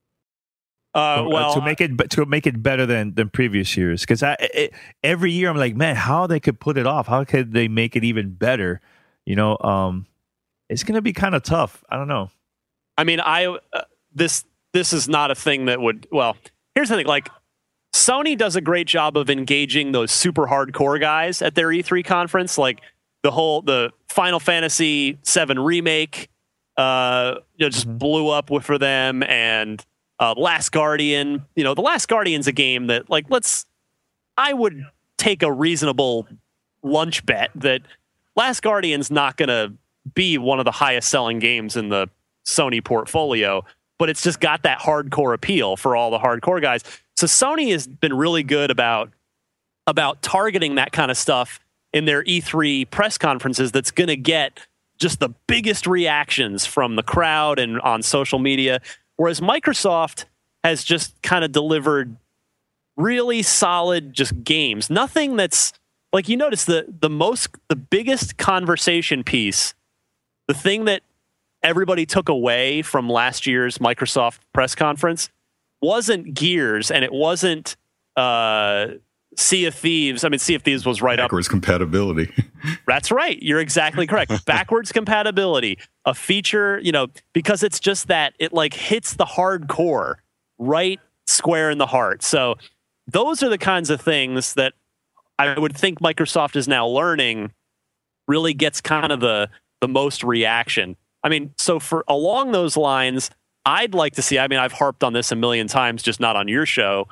To make it better than previous years, because every year I'm like, man, how they could put it off? How could they make it even better? It's going to be kind of tough. I don't know. I mean, this is not a thing that would. Well, here's the thing. Like, Sony does a great job of engaging those super hardcore guys at their E3 conference, like the Final Fantasy VII remake. Just blew up for them, and Last Guardian. The Last Guardian's a game that, like, I would take a reasonable lunch bet that Last Guardian's not going to be one of the highest selling games in the Sony portfolio, but it's just got that hardcore appeal for all the hardcore guys. So Sony has been really good about targeting that kind of stuff in their E3 press conferences that's going to get just the biggest reactions from the crowd and on social media. Whereas Microsoft has just kind of delivered really solid just games. Nothing that's like, you notice the biggest conversation piece, the thing that everybody took away from last year's Microsoft press conference wasn't Gears, and it wasn't Sea of Thieves. I mean, Sea of Thieves was right backwards compatibility. That's right. You're exactly correct. Backwards compatibility, a feature, because it's just that it like hits the hardcore right square in the heart. So those are the kinds of things that I would think Microsoft is now learning really gets kind of the most reaction. I mean, so for along those lines, I'd like to see, I mean, I've harped on this a million times, just not on your show,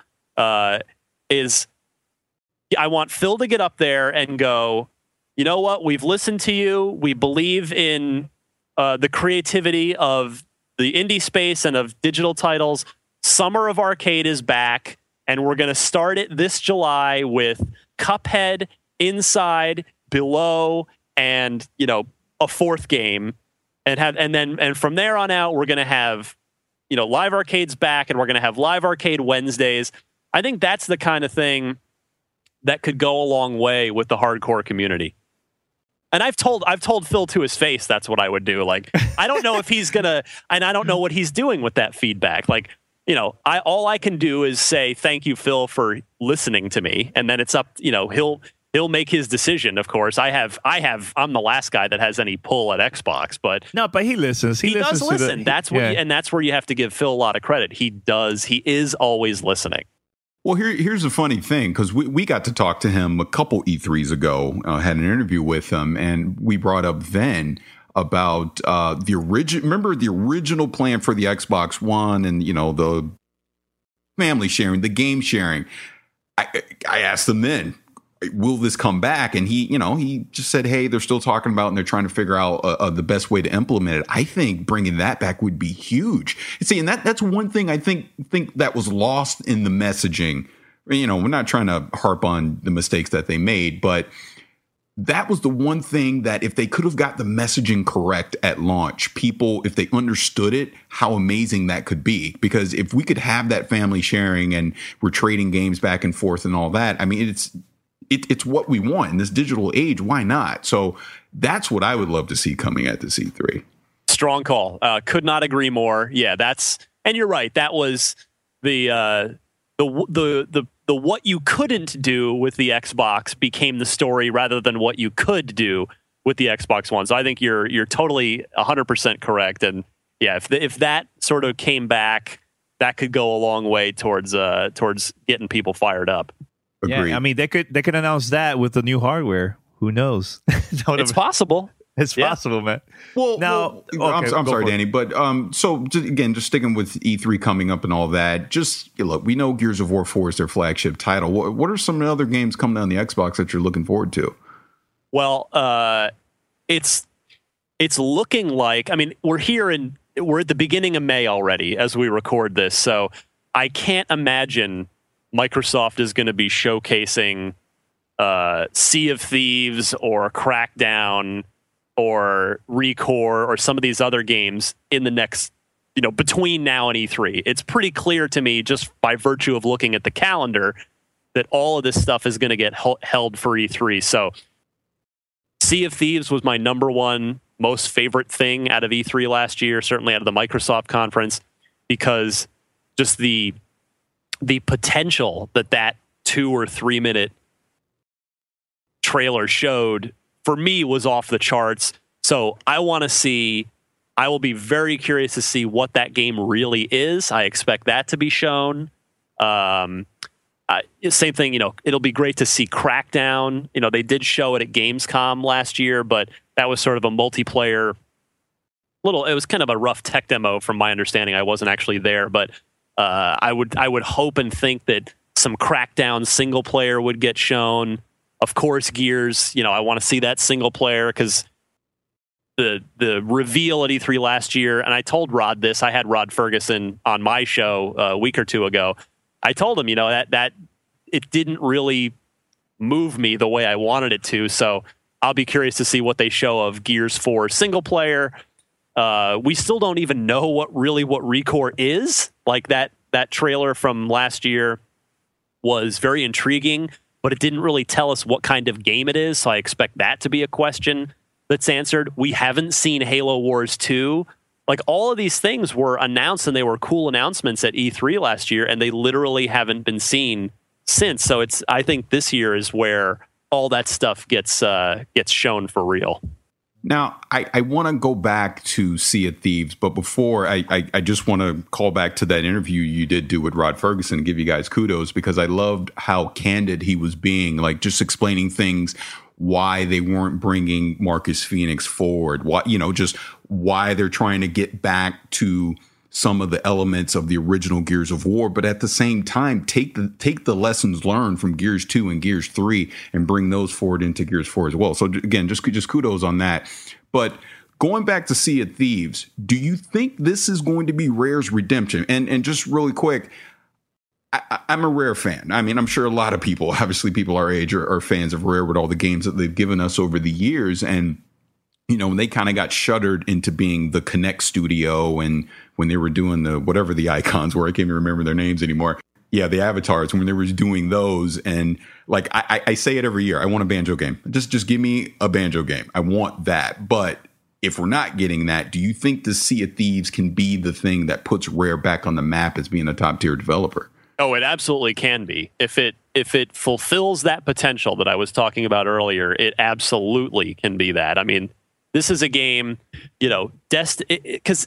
is I want Phil to get up there and go, you know what? We've listened to you. We believe in the creativity of the indie space and of digital titles. Summer of Arcade is back, and we're going to start it this July with Cuphead, Inside, Below, and a fourth game, and from there on out, we're going to have Live Arcade's back, and we're going to have Live Arcade Wednesdays. I think that's the kind of thing that could go a long way with the hardcore community. And I've told Phil to his face that's what I would do. Like, I don't know if he's gonna, and I don't know what he's doing with that feedback. Like, all I can do is say thank you, Phil, for listening to me, and then it's up. He'll make his decision. Of course, I'm the last guy that has any pull at Xbox, but he listens. He listens does listen. That's where you have to give Phil a lot of credit. He does. He is always listening. Well, here's a funny thing, because we got to talk to him a couple E3s ago, had an interview with him, and we brought up then about the original plan for the Xbox One and, the family sharing, the game sharing. I asked him then, will this come back? And he just said, hey, they're still talking about and they're trying to figure out the best way to implement it. I think bringing that back would be huge. See, and that's one thing I think that was lost in the messaging. We're not trying to harp on the mistakes that they made, but that was the one thing that if they could have got the messaging correct at launch, people, if they understood it, how amazing that could be. Because if we could have that family sharing and we're trading games back and forth and all that, I mean, it's what we want in this digital age. Why not? So that's what I would love to see coming at the C3. Strong call. Could not agree more. Yeah, and you're right. That was the what you couldn't do with the Xbox became the story rather than what you could do with the Xbox One. So I think you're totally 100% correct. And yeah, if that sort of came back, that could go a long way towards getting people fired up. Agreed. Yeah, I mean, they could announce that with the new hardware. Who knows? It's possible. It's possible, man. Well, now, I'm sorry, for it. Danny, but so again, just sticking with E3 coming up and all that. Just look, we know Gears of War 4 is their flagship title. What are some other games coming on the Xbox that you're looking forward to? Well, it's looking like, I mean, we're at the beginning of May already as we record this, so I can't imagine Microsoft is going to be showcasing Sea of Thieves or Crackdown or Recore or some of these other games in the next, between now and E3. It's pretty clear to me, just by virtue of looking at the calendar, that all of this stuff is going to get held for E3. So Sea of Thieves was my number one most favorite thing out of E3 last year, certainly out of the Microsoft conference, because just the potential that 2 or 3 minute trailer showed for me was off the charts. So I will be very curious to see what that game really is. I expect that to be shown. Same thing, it'll be great to see Crackdown. They did show it at Gamescom last year, but that was sort of a multiplayer it was kind of a rough tech demo from my understanding. I wasn't actually there, but I would hope and think that some Crackdown single player would get shown. Of course, Gears, I want to see that single player because the reveal at E3 last year, and I told Rod this, I had Rod Ferguson on my show a week or two ago. I told him, that it didn't really move me the way I wanted it to. So I'll be curious to see what they show of Gears 4 single player. We still don't even know what Recore is. Like that trailer from last year was very intriguing, but it didn't really tell us what kind of game it is. So I expect that to be a question that's answered. We haven't seen Halo Wars 2. Like all of these things were announced and they were cool announcements at E3 last year, and they literally haven't been seen since. So I think this year is where all that stuff gets shown for real. Now, I want to go back to Sea of Thieves, but before I just want to call back to that interview you did do with Rod Ferguson and give you guys kudos, because I loved how candid he was being, like just explaining things, why they weren't bringing Marcus Phoenix forward, just why they're trying to get back to some of the elements of the original Gears of War, but at the same time, take the lessons learned from Gears 2 and Gears 3 and bring those forward into Gears 4 as well. So again, just kudos on that. But going back to Sea of Thieves, do you think this is going to be Rare's redemption? And just really quick, I'm a Rare fan. I mean, I'm sure a lot of people, obviously people our age, are fans of Rare with all the games that they've given us over the years. And when they kind of got shuttered into being the Connect studio, and when they were doing whatever the icons were, I can't even remember their names anymore. Yeah, the avatars, when they were doing those. And like, I say it every year, I want a Banjo game. Just give me a Banjo game. I want that. But if we're not getting that, do you think the Sea of Thieves can be the thing that puts Rare back on the map as being a top tier developer? Oh, it absolutely can be. If it fulfills that potential that I was talking about earlier, it absolutely can be that. I mean, this is a game, because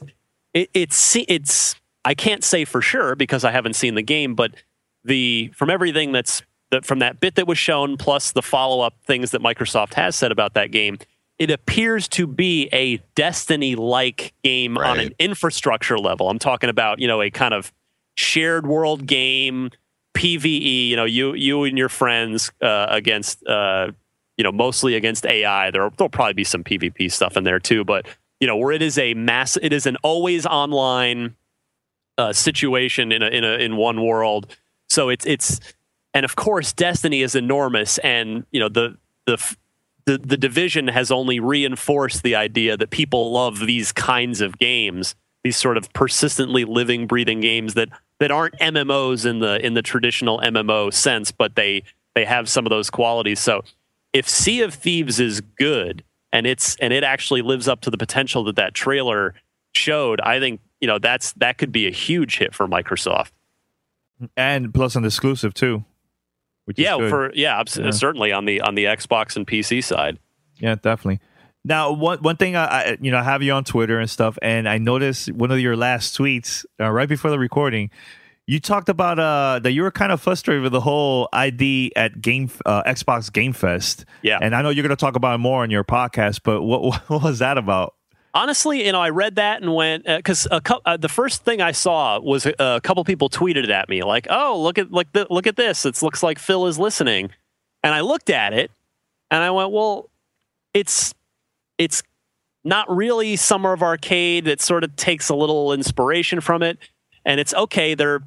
it's I can't say for sure because I haven't seen the game, but from everything from that bit that was shown, plus the follow-up things that Microsoft has said about that game, it appears to be a Destiny-like game on an infrastructure level. I'm talking about, a kind of shared world game, PvE, you and your friends against mostly against AI. There'll probably be some PvP stuff in there too, but where it is an always online situation in one world. So it's and of course Destiny is enormous, and the Division has only reinforced the idea that people love these kinds of games, these sort of persistently living, breathing games that aren't MMOs in the traditional MMO sense, but they have some of those qualities. So if Sea of Thieves is good and it actually lives up to the potential that trailer showed, I think that could be a huge hit for Microsoft. And plus an exclusive too. Which is good. Certainly on the Xbox and PC side. Yeah, definitely. Now, one thing I have you on Twitter and stuff, and I noticed one of your last tweets right before the recording. you talked about that you were kind of frustrated with the whole ID at Xbox Game Fest. Yeah. And I know you're going to talk about it more on your podcast, but what was that about? Honestly, I read that and went because the first thing I saw was a couple people tweeted it at me like, "Oh, look at this! It looks like Phil is listening." And I looked at it and I went, "Well, it's not really Summer of Arcade. It sort of takes a little inspiration from it, and it's okay. They're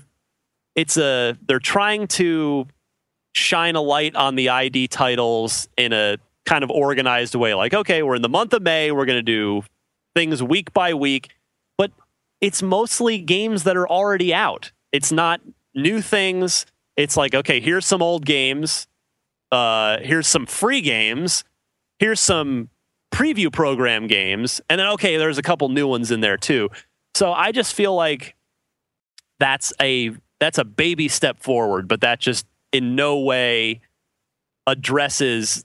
trying to shine a light on the ID titles in a kind of organized way. Like, okay, we're in the month of May. We're going to do things week by week, but it's mostly games that are already out. It's not new things. It's like, okay, here's some old games. Here's some free games. Here's some preview program games. And then, okay, there's a couple new ones in there too. So I just feel like that's a baby step forward, but that just in no way addresses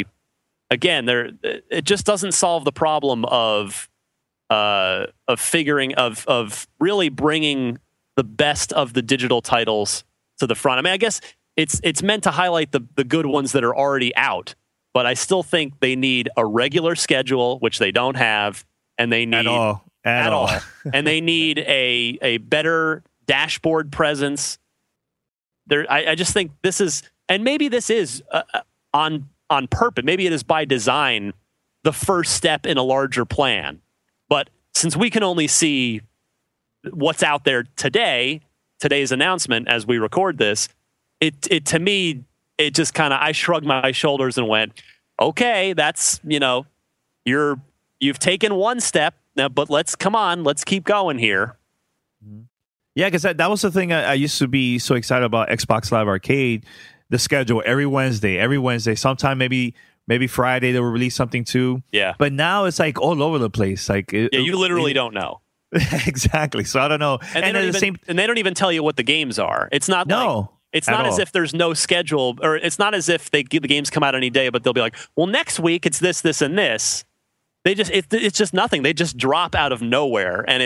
it just doesn't solve the problem of really bringing the best of the digital titles to the front. I mean, I guess it's meant to highlight the good ones that are already out, but I still think they need a regular schedule, which they don't have, and they need at all. And they need a better dashboard presence. I just think this is, and maybe this is on purpose. Maybe it is by design the first step in a larger plan. But since we can only see what's out there today's announcement as we record this, it to me, it just kind of, I shrugged my shoulders and went, okay, that's, you've taken one step now, but let's keep going here. Yeah, because that was the thing I used to be so excited about Xbox Live Arcade. The schedule every Wednesday, sometime maybe Friday they will release something too. Yeah. But now it's like all over the place. Like you literally don't know. Exactly. So I don't know. And they don't even tell you what the games are. It's not it's not as if there's no schedule, or it's not as if the games come out any day, but they'll be like, well, next week it's this, this, and this. It's just nothing. They just drop out of nowhere, and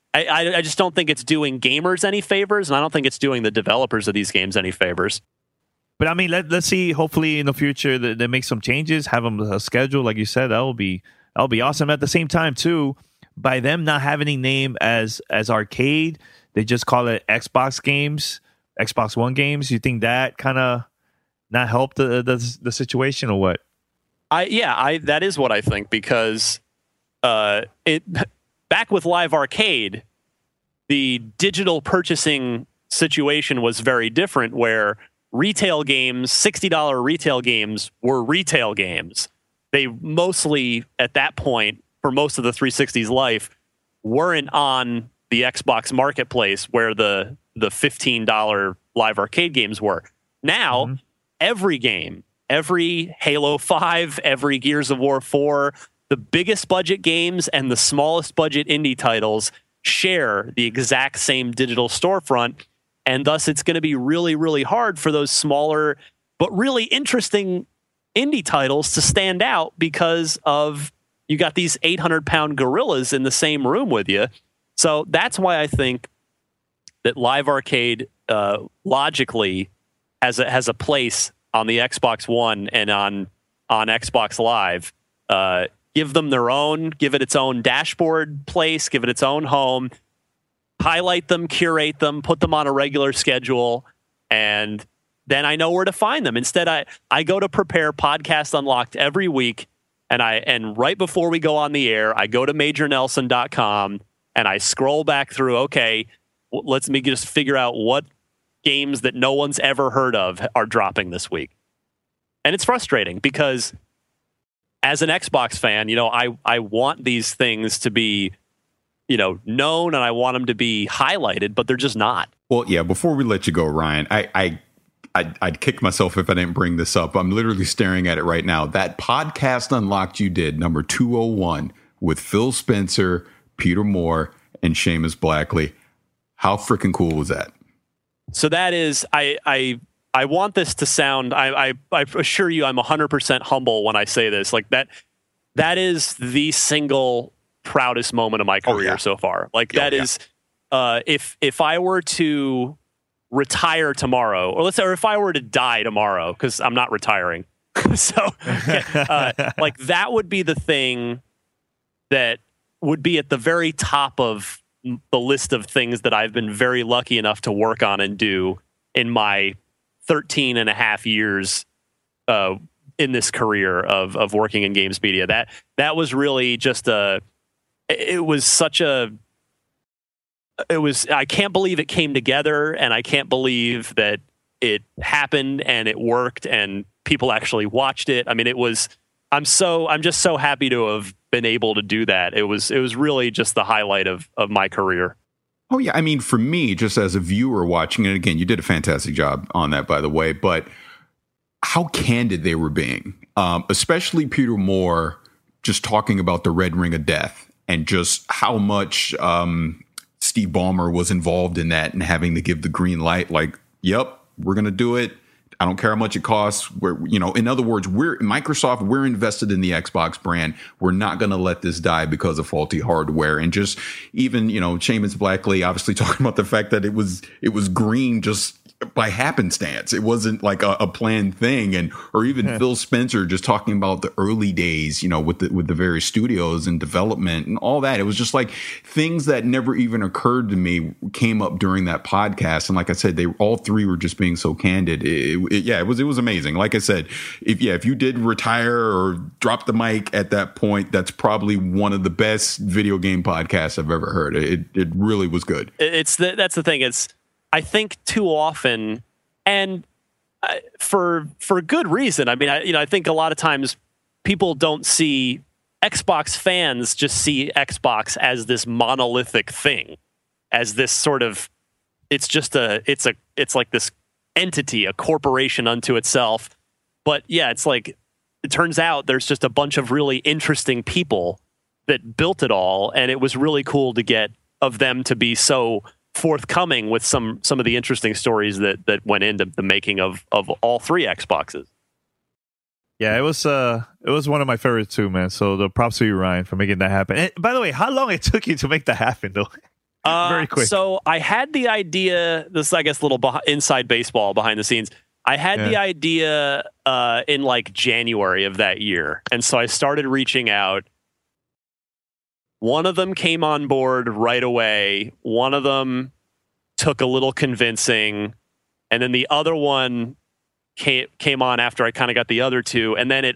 I just don't think it's doing gamers any favors, and I don't think it's doing the developers of these games any favors. But I mean, let's see. Hopefully, in the future, they make some changes. Have them a schedule, like you said. That'll be awesome. At the same time, too, by them not having a name as arcade, they just call it Xbox games, Xbox One games. You think that kind of not helped the situation, or what? That is what I think, because back with Live Arcade, the digital purchasing situation was very different, where retail games, $60 retail games, were retail games. They mostly, at that point, for most of the 360's life, weren't on the Xbox marketplace where the $15 Live Arcade games were. Now, every game, every Halo 5, every Gears of War 4, the biggest budget games and the smallest budget indie titles share the exact same digital storefront. And thus, it's going to be really, really hard for those smaller but really interesting indie titles to stand out, because of you got these 800-pound gorillas in the same room with you. So that's why I think that Live Arcade logically has a place on the Xbox One and on Xbox Live. Give them their own, give it its own dashboard place, give it its own home. Highlight them, curate them, put them on a regular schedule, and then I know where to find them. Instead, I go to Prepare Podcast Unlocked every week, and right before we go on the air, I go to MajorNelson.com and I scroll back through, okay, let me just figure out what games that no one's ever heard of are dropping this week. And it's frustrating, because as an Xbox fan, I want these things to be known, and I want them to be highlighted, but they're just not. Well, yeah, before we let you go, Ryan, I'd kick myself if I didn't bring this up. I'm literally staring at it right now. That Podcast Unlocked you did, number 201, with Phil Spencer, Peter Moore, and Seamus Blackley. How freaking cool was that? So that is, I want this to sound, I assure you I'm 100% humble when I say this. Like that is the single proudest moment of my career so far. Like that is if I were to retire tomorrow, or if I were to die tomorrow, because I'm not retiring, so like that would be the thing that would be at the very top of the list of things that I've been very lucky enough to work on and do in my 13 and a half years in this career of working in games media. That was really just I can't believe it came together, and I can't believe that it happened and it worked and people actually watched it. I mean, I'm just so happy to have been able to do that. It was really just the highlight of my career. Oh yeah. I mean, for me, just as a viewer watching it, again, you did a fantastic job on that, by the way, but how candid they were being, especially Peter Moore, just talking about the Red Ring of Death and just how much, Steve Ballmer was involved in that and having to give the green light, like, yep, we're going to do it. I don't care how much it costs. In other words, Microsoft, we're invested in the Xbox brand. We're not going to let this die because of faulty hardware. And just even, Seamus Blackley obviously talking about the fact that it was green just by happenstance. It wasn't like a planned thing. Or even Phil Spencer just talking about the early days, with the various studios and development and all that. It was just like things that never even occurred to me came up during that podcast. And like I said, they all three were just being so candid. It was amazing. Like I said, if you did retire or drop the mic at that point, that's probably one of the best video game podcasts I've ever heard. It really was good. That's the thing. I think too often, and for good reason. I mean, I think a lot of times people don't see Xbox fans just see Xbox as this monolithic thing, as this sort of it's like this entity, a corporation unto itself. But yeah, it's like it turns out there's just a bunch of really interesting people that built it all, and it was really cool to get of them to be so forthcoming with some of the interesting stories that went into the making of all three Xboxes. Yeah, it was one of my favorites too, man. So the props to you, Ryan, for making that happen. And by the way, how long it took you to make that happen, though? Very quick. So I had the idea. This is, I guess, a little inside baseball behind the scenes. I had the idea in like January of that year, and so I started reaching out. One of them came on board right away. One of them took a little convincing, and then the other one came on after I kind of got the other two, and then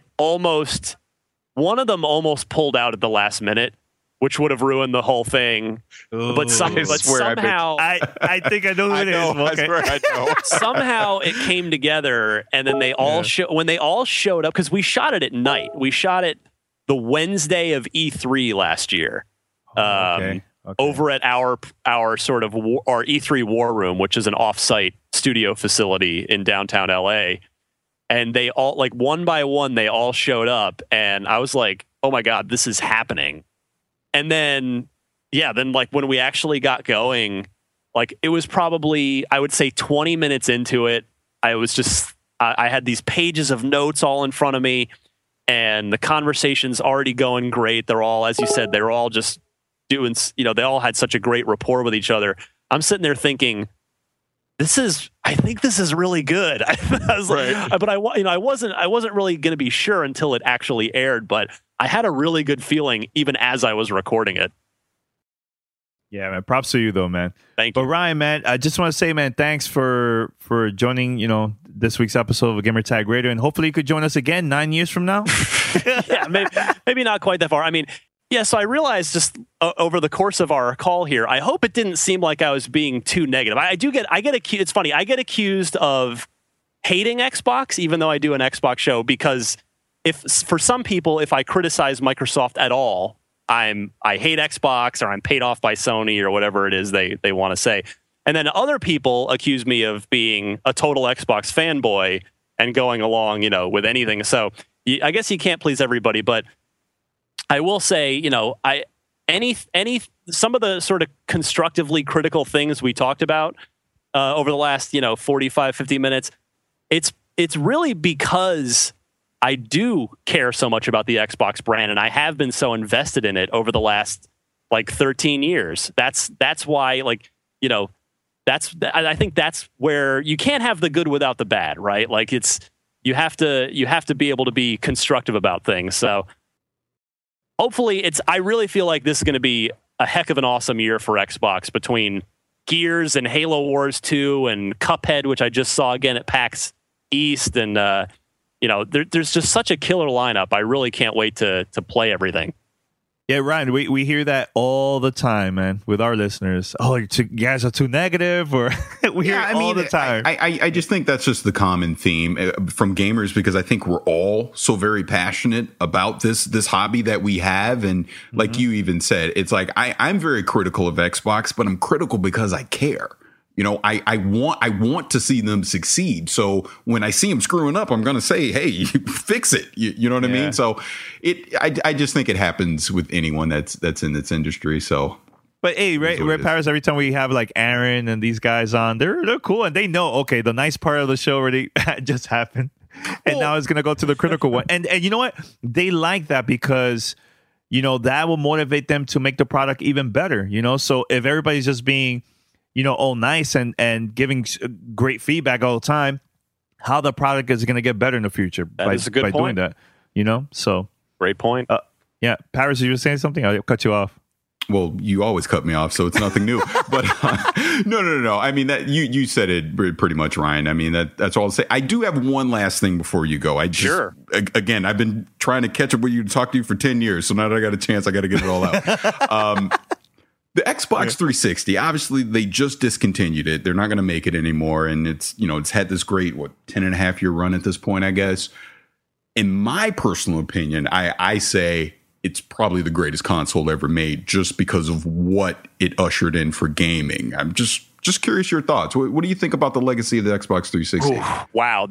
one of them almost pulled out at the last minute, which would have ruined the whole thing. Ooh, but somehow, I think I know who it is. I swear I know. Somehow it came together, and then they all when they all showed up, because we shot it at night. We shot it the Wednesday of E3 last year, over at our sort of our E3 War Room, which is an off-site studio facility in downtown LA. And they all, like, one by one, they all showed up, and I was like, "Oh my God, this is happening!" And then, like when we actually got going, like it was probably, I would say, 20 minutes into it. I had these pages of notes all in front of me. And the conversation's already going great. They're all, as you said, they're all just doing, they all had such a great rapport with each other. I'm sitting there thinking, I think this is really good. I was like, but I wasn't really going to be sure until it actually aired, but I had a really good feeling even as I was recording it. Yeah, man. Props to you, though, man. Thank you. But Ryan, man, I just want to say, man, thanks for joining, this week's episode of Gamer Tag Radio, and hopefully you could join us again 9 years from now. Yeah, maybe not quite that far. I mean, yeah. So I realized just over the course of our call here, I hope it didn't seem like I was being too negative. I get accused. It's funny. I get accused of hating Xbox, even though I do an Xbox show, because for some people, if I criticize Microsoft at all, I hate Xbox, or I'm paid off by Sony, or whatever it is they want to say. And then other people accuse me of being a total Xbox fanboy and going along, with anything. So I guess you can't please everybody, but I will say, some of the sort of constructively critical things we talked about over the last, 45, 50 minutes, it's really because I do care so much about the Xbox brand, and I have been so invested in it over the last like 13 years. That's why, like, you know, I think that's where you can't have the good without the bad, right? Like you have to be able to be constructive about things. So hopefully I really feel like this is going to be a heck of an awesome year for Xbox between Gears and Halo Wars 2 and Cuphead, which I just saw again at PAX East. And, you know, there's just such a killer lineup. I really can't wait to play everything. Yeah, Ryan, we hear that all the time, man, with our listeners. Oh, you guys are too negative, or we hear it all the time. I just think that's just the common theme from gamers, because I think we're all so very passionate about this hobby that we have. And like you even said, it's like I'm very critical of Xbox, but I'm critical because I care. You know, I want to see them succeed. So when I see them screwing up, I'm going to say, hey, fix it. You know what I mean? So I just think it happens with anyone that's in this industry. So, but hey, Red Paris, every time we have like Aaron and these guys on, they're cool, and they know, okay, the nice part of the show already just happened, and now it's going to go to the critical one. And you know what? They like that because, you know, that will motivate them to make the product even better. You know, so if everybody's just being, you know, all nice and giving great feedback all the time, how the product is going to get better in the future by doing that, you know? So great point. Yeah. Paris, you were saying something? I'll cut you off. Well, you always cut me off, so it's nothing new. But no. I mean, that you said it pretty much, Ryan. I mean, that's all I'll say. I do have one last thing before you go. Sure. Again, I've been trying to catch up with you to talk to you for 10 years. So now that I got a chance, I got to get it all out. The Xbox 360, obviously, they just discontinued it. They're not going to make it anymore. And it's had this great, 10.5-year run at this point, I guess. In my personal opinion, I say it's probably the greatest console ever made just because of what it ushered in for gaming. I'm just curious your thoughts. What do you think about the legacy of the Xbox 360? Wow.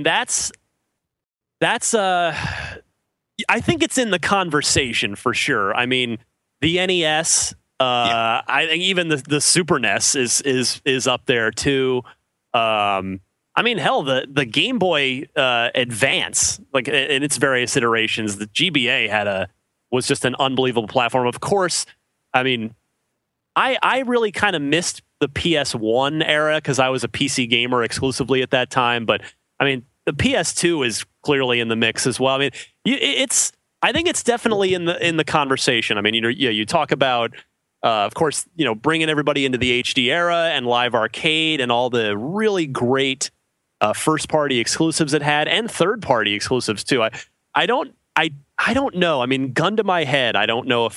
That's I think it's in the conversation for sure. I mean, the NES, I think even the Super NES is up there too. I mean, hell, the Game Boy Advance, like in its various iterations, the GBA was just an unbelievable platform. Of course, I mean, I really kind of missed the PS1 era because I was a PC gamer exclusively at that time. But I mean, the PS2 is clearly in the mix as well. I mean, I think it's definitely in the conversation. I mean, you talk about. Of course, you know, bringing everybody into the HD era and Live Arcade and all the really great first-party exclusives it had, and third-party exclusives too. I don't know. I mean, gun to my head, I don't know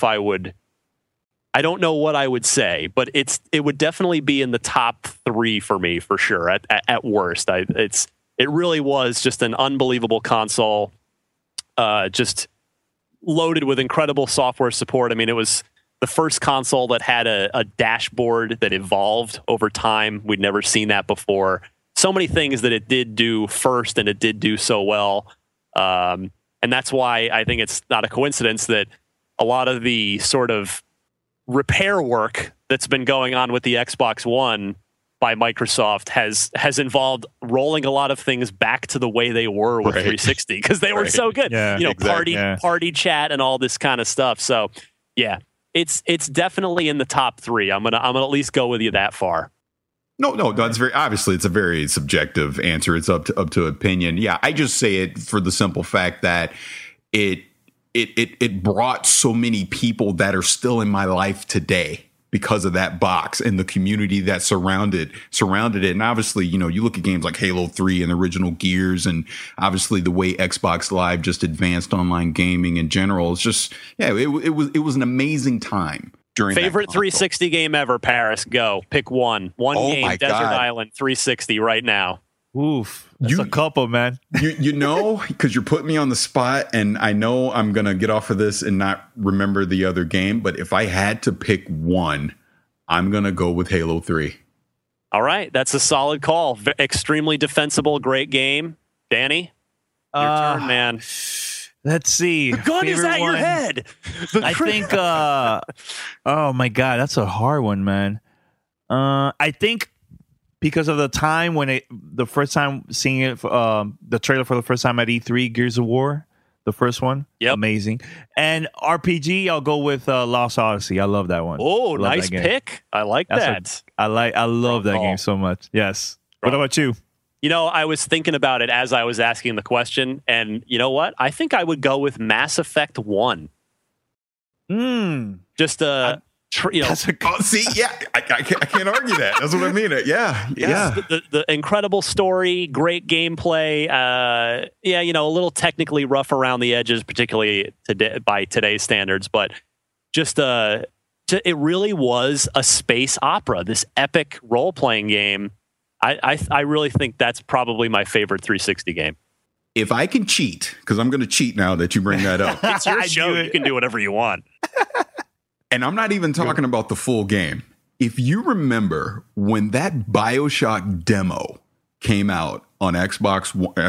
what I would say, but it would definitely be in the top 3 for me for sure. At worst, it really was just an unbelievable console, just loaded with incredible software support. I mean, it was the first console that had a dashboard that evolved over time. We'd never seen that before. So many things that it did do first, and it did do so well. And that's why I think it's not a coincidence that a lot of the sort of repair work that's been going on with the Xbox One by Microsoft has involved rolling a lot of things back to the way they were with 360 because they were so good. Yeah, you know, exactly. party chat and all this kind of stuff. So yeah. It's definitely in the top 3. I'm gonna at least go with you that far. No, that's very obviously it's a very subjective answer. It's up to opinion. Yeah, I just say it for the simple fact that it brought so many people that are still in my life today because of that box and the community that surrounded it. And obviously, you know, you look at games like Halo 3 and the original Gears, and obviously the way Xbox Live just advanced online gaming in general. It's just, it was an amazing time during favorite 360 game ever. Paris, go pick one game. Desert Island 360 right now. Oof, that's a couple, man. You know, because you're putting me on the spot, and I know I'm going to get off of this and not remember the other game. But if I had to pick one, I'm going to go with Halo 3. All right. That's a solid call. Extremely defensible. Great game. Danny, your turn, man. Let's see. The gun is at your head. I think, oh my God, that's a hard one, man. I think because of the time when the first time seeing it, the trailer for the first time at E3, Gears of War, the first one. Yep. Amazing. And RPG, I'll go with Lost Odyssey. I love that one. Oh, Love nice that game. pick. I like that. I love that game so much. Yes. What about you? You know, I was thinking about it as I was asking the question, and you know what? I think I would go with Mass Effect 1. Just see, yeah, I can't argue that. That's what I mean. Yeah. The incredible story, great gameplay. A little technically rough around the edges, particularly by today's standards, but just it really was a space opera. This epic role playing game. I really think that's probably my favorite 360 game. If I can cheat, because I'm going to cheat now that you bring that up. It's your show. You can do whatever you want. And I'm not even talking about the full game. If you remember when that BioShock demo came out on Xbox One, on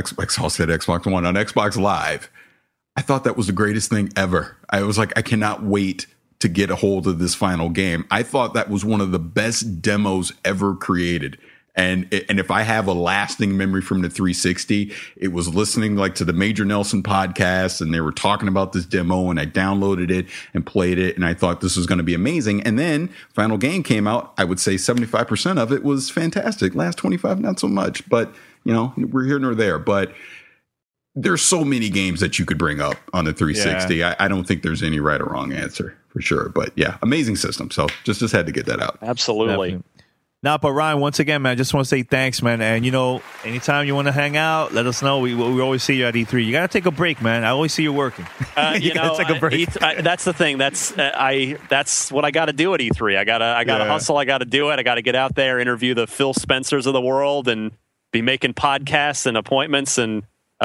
Xbox Live, I thought that was the greatest thing ever. I was like, I cannot wait to get a hold of this final game. I thought that was one of the best demos ever created. And if I have a lasting memory from the 360, it was listening like to the Major Nelson podcast, and they were talking about this demo, and I downloaded it and played it, and I thought this was going to be amazing. And then final game came out. I would say 75% of it was fantastic. Last 25, not so much. But, we're here nor there. But there's so many games that you could bring up on the 360. Yeah. I don't think there's any right or wrong answer for sure. But yeah, amazing system. So just had to get that out. Absolutely. Definitely. Nah, but Ryan, once again, man, I just want to say thanks, man. And, anytime you want to hang out, let us know. We always see you at E3. You got to take a break, man. I always see you working. You got to take a break. That's the thing. That's what I got to do at E3. I gotta hustle. I got to do it. I got to get out there, interview the Phil Spencers of the world, and be making podcasts and appointments. And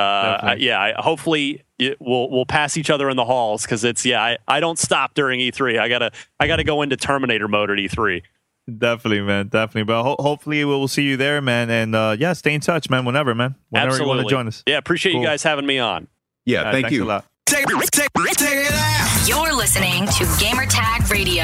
hopefully we'll pass each other in the halls, because I don't stop during E3. I gotta go into Terminator mode at E3. Definitely, man. Definitely. But hopefully we'll see you there, man. And stay in touch, man. Whenever Absolutely. you want to join us. Yeah, appreciate you guys having me on. Yeah, thank you. A lot. Take it out. You're listening to Gamertag Radio.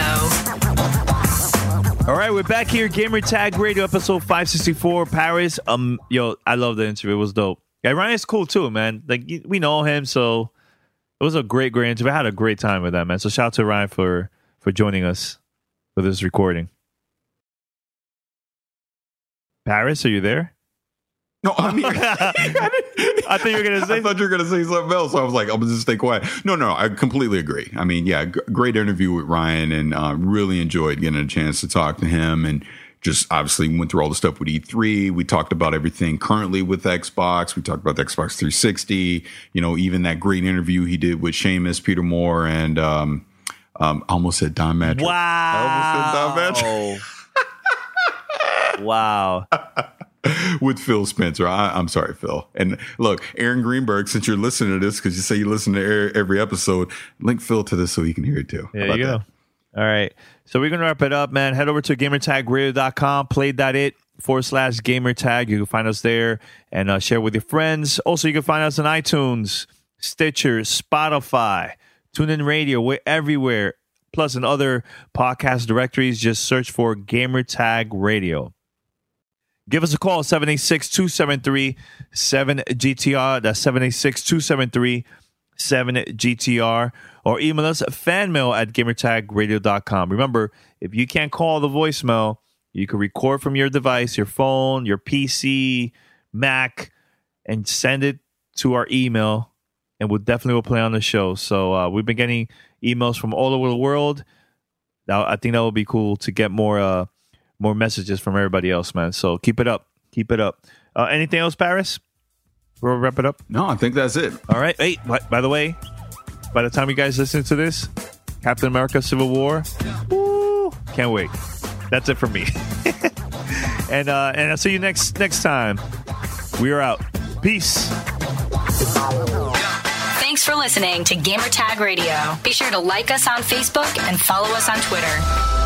All right, we're back here, Gamertag Radio, episode 564, Paris. I love the interview. It was dope. Yeah, Ryan's cool too, man. Like, we know him, so it was a great interview. I had a great time with that, man. So shout out to Ryan for joining us for this recording. Paris, are you there? No, I'm here. I thought you were going to say. I thought you were going to say something else. So I was like, I'm going to just stay quiet. No, I completely agree. I mean, great interview with Ryan, and really enjoyed getting a chance to talk to him, and just obviously went through all the stuff with E3. We talked about everything currently with Xbox. We talked about the Xbox 360. Even that great interview he did with Seamus, Peter Moore, and I almost said Don Matrick. Wow. I almost said Don Matrick. Wow. With Phil Spencer. I'm sorry, Phil. And look, Aaron Greenberg, since you're listening to this, because you say you listen to every episode, link Phil to this so he can hear it too. There you go. All right. So we're going to wrap it up, man. Head over to gamertagradio.com, play.it/gamertag. You can find us there and share with your friends. Also, you can find us on iTunes, Stitcher, Spotify, TuneIn Radio. We're everywhere. Plus, in other podcast directories, just search for Gamertag Radio. Give us a call, 786-273-7GTR. That's 786-273-7GTR. Or email us at fanmail@gamertagradio.com. Remember, if you can't call the voicemail, you can record from your device, your phone, your PC, Mac, and send it to our email, and we'll definitely play on the show. So we've been getting emails from all over the world. Now, I think that would be cool to get more messages from everybody else, man. So keep it up. Anything else, Paris? We'll wrap it up. No, I think that's it. All right. Hey, by the way, by the time you guys listen to this, Captain America: Civil War. Woo, can't wait. That's it for me. and I'll see you next time. We are out. Peace. Thanks for listening to Gamertag Radio. Be sure to like us on Facebook and follow us on Twitter.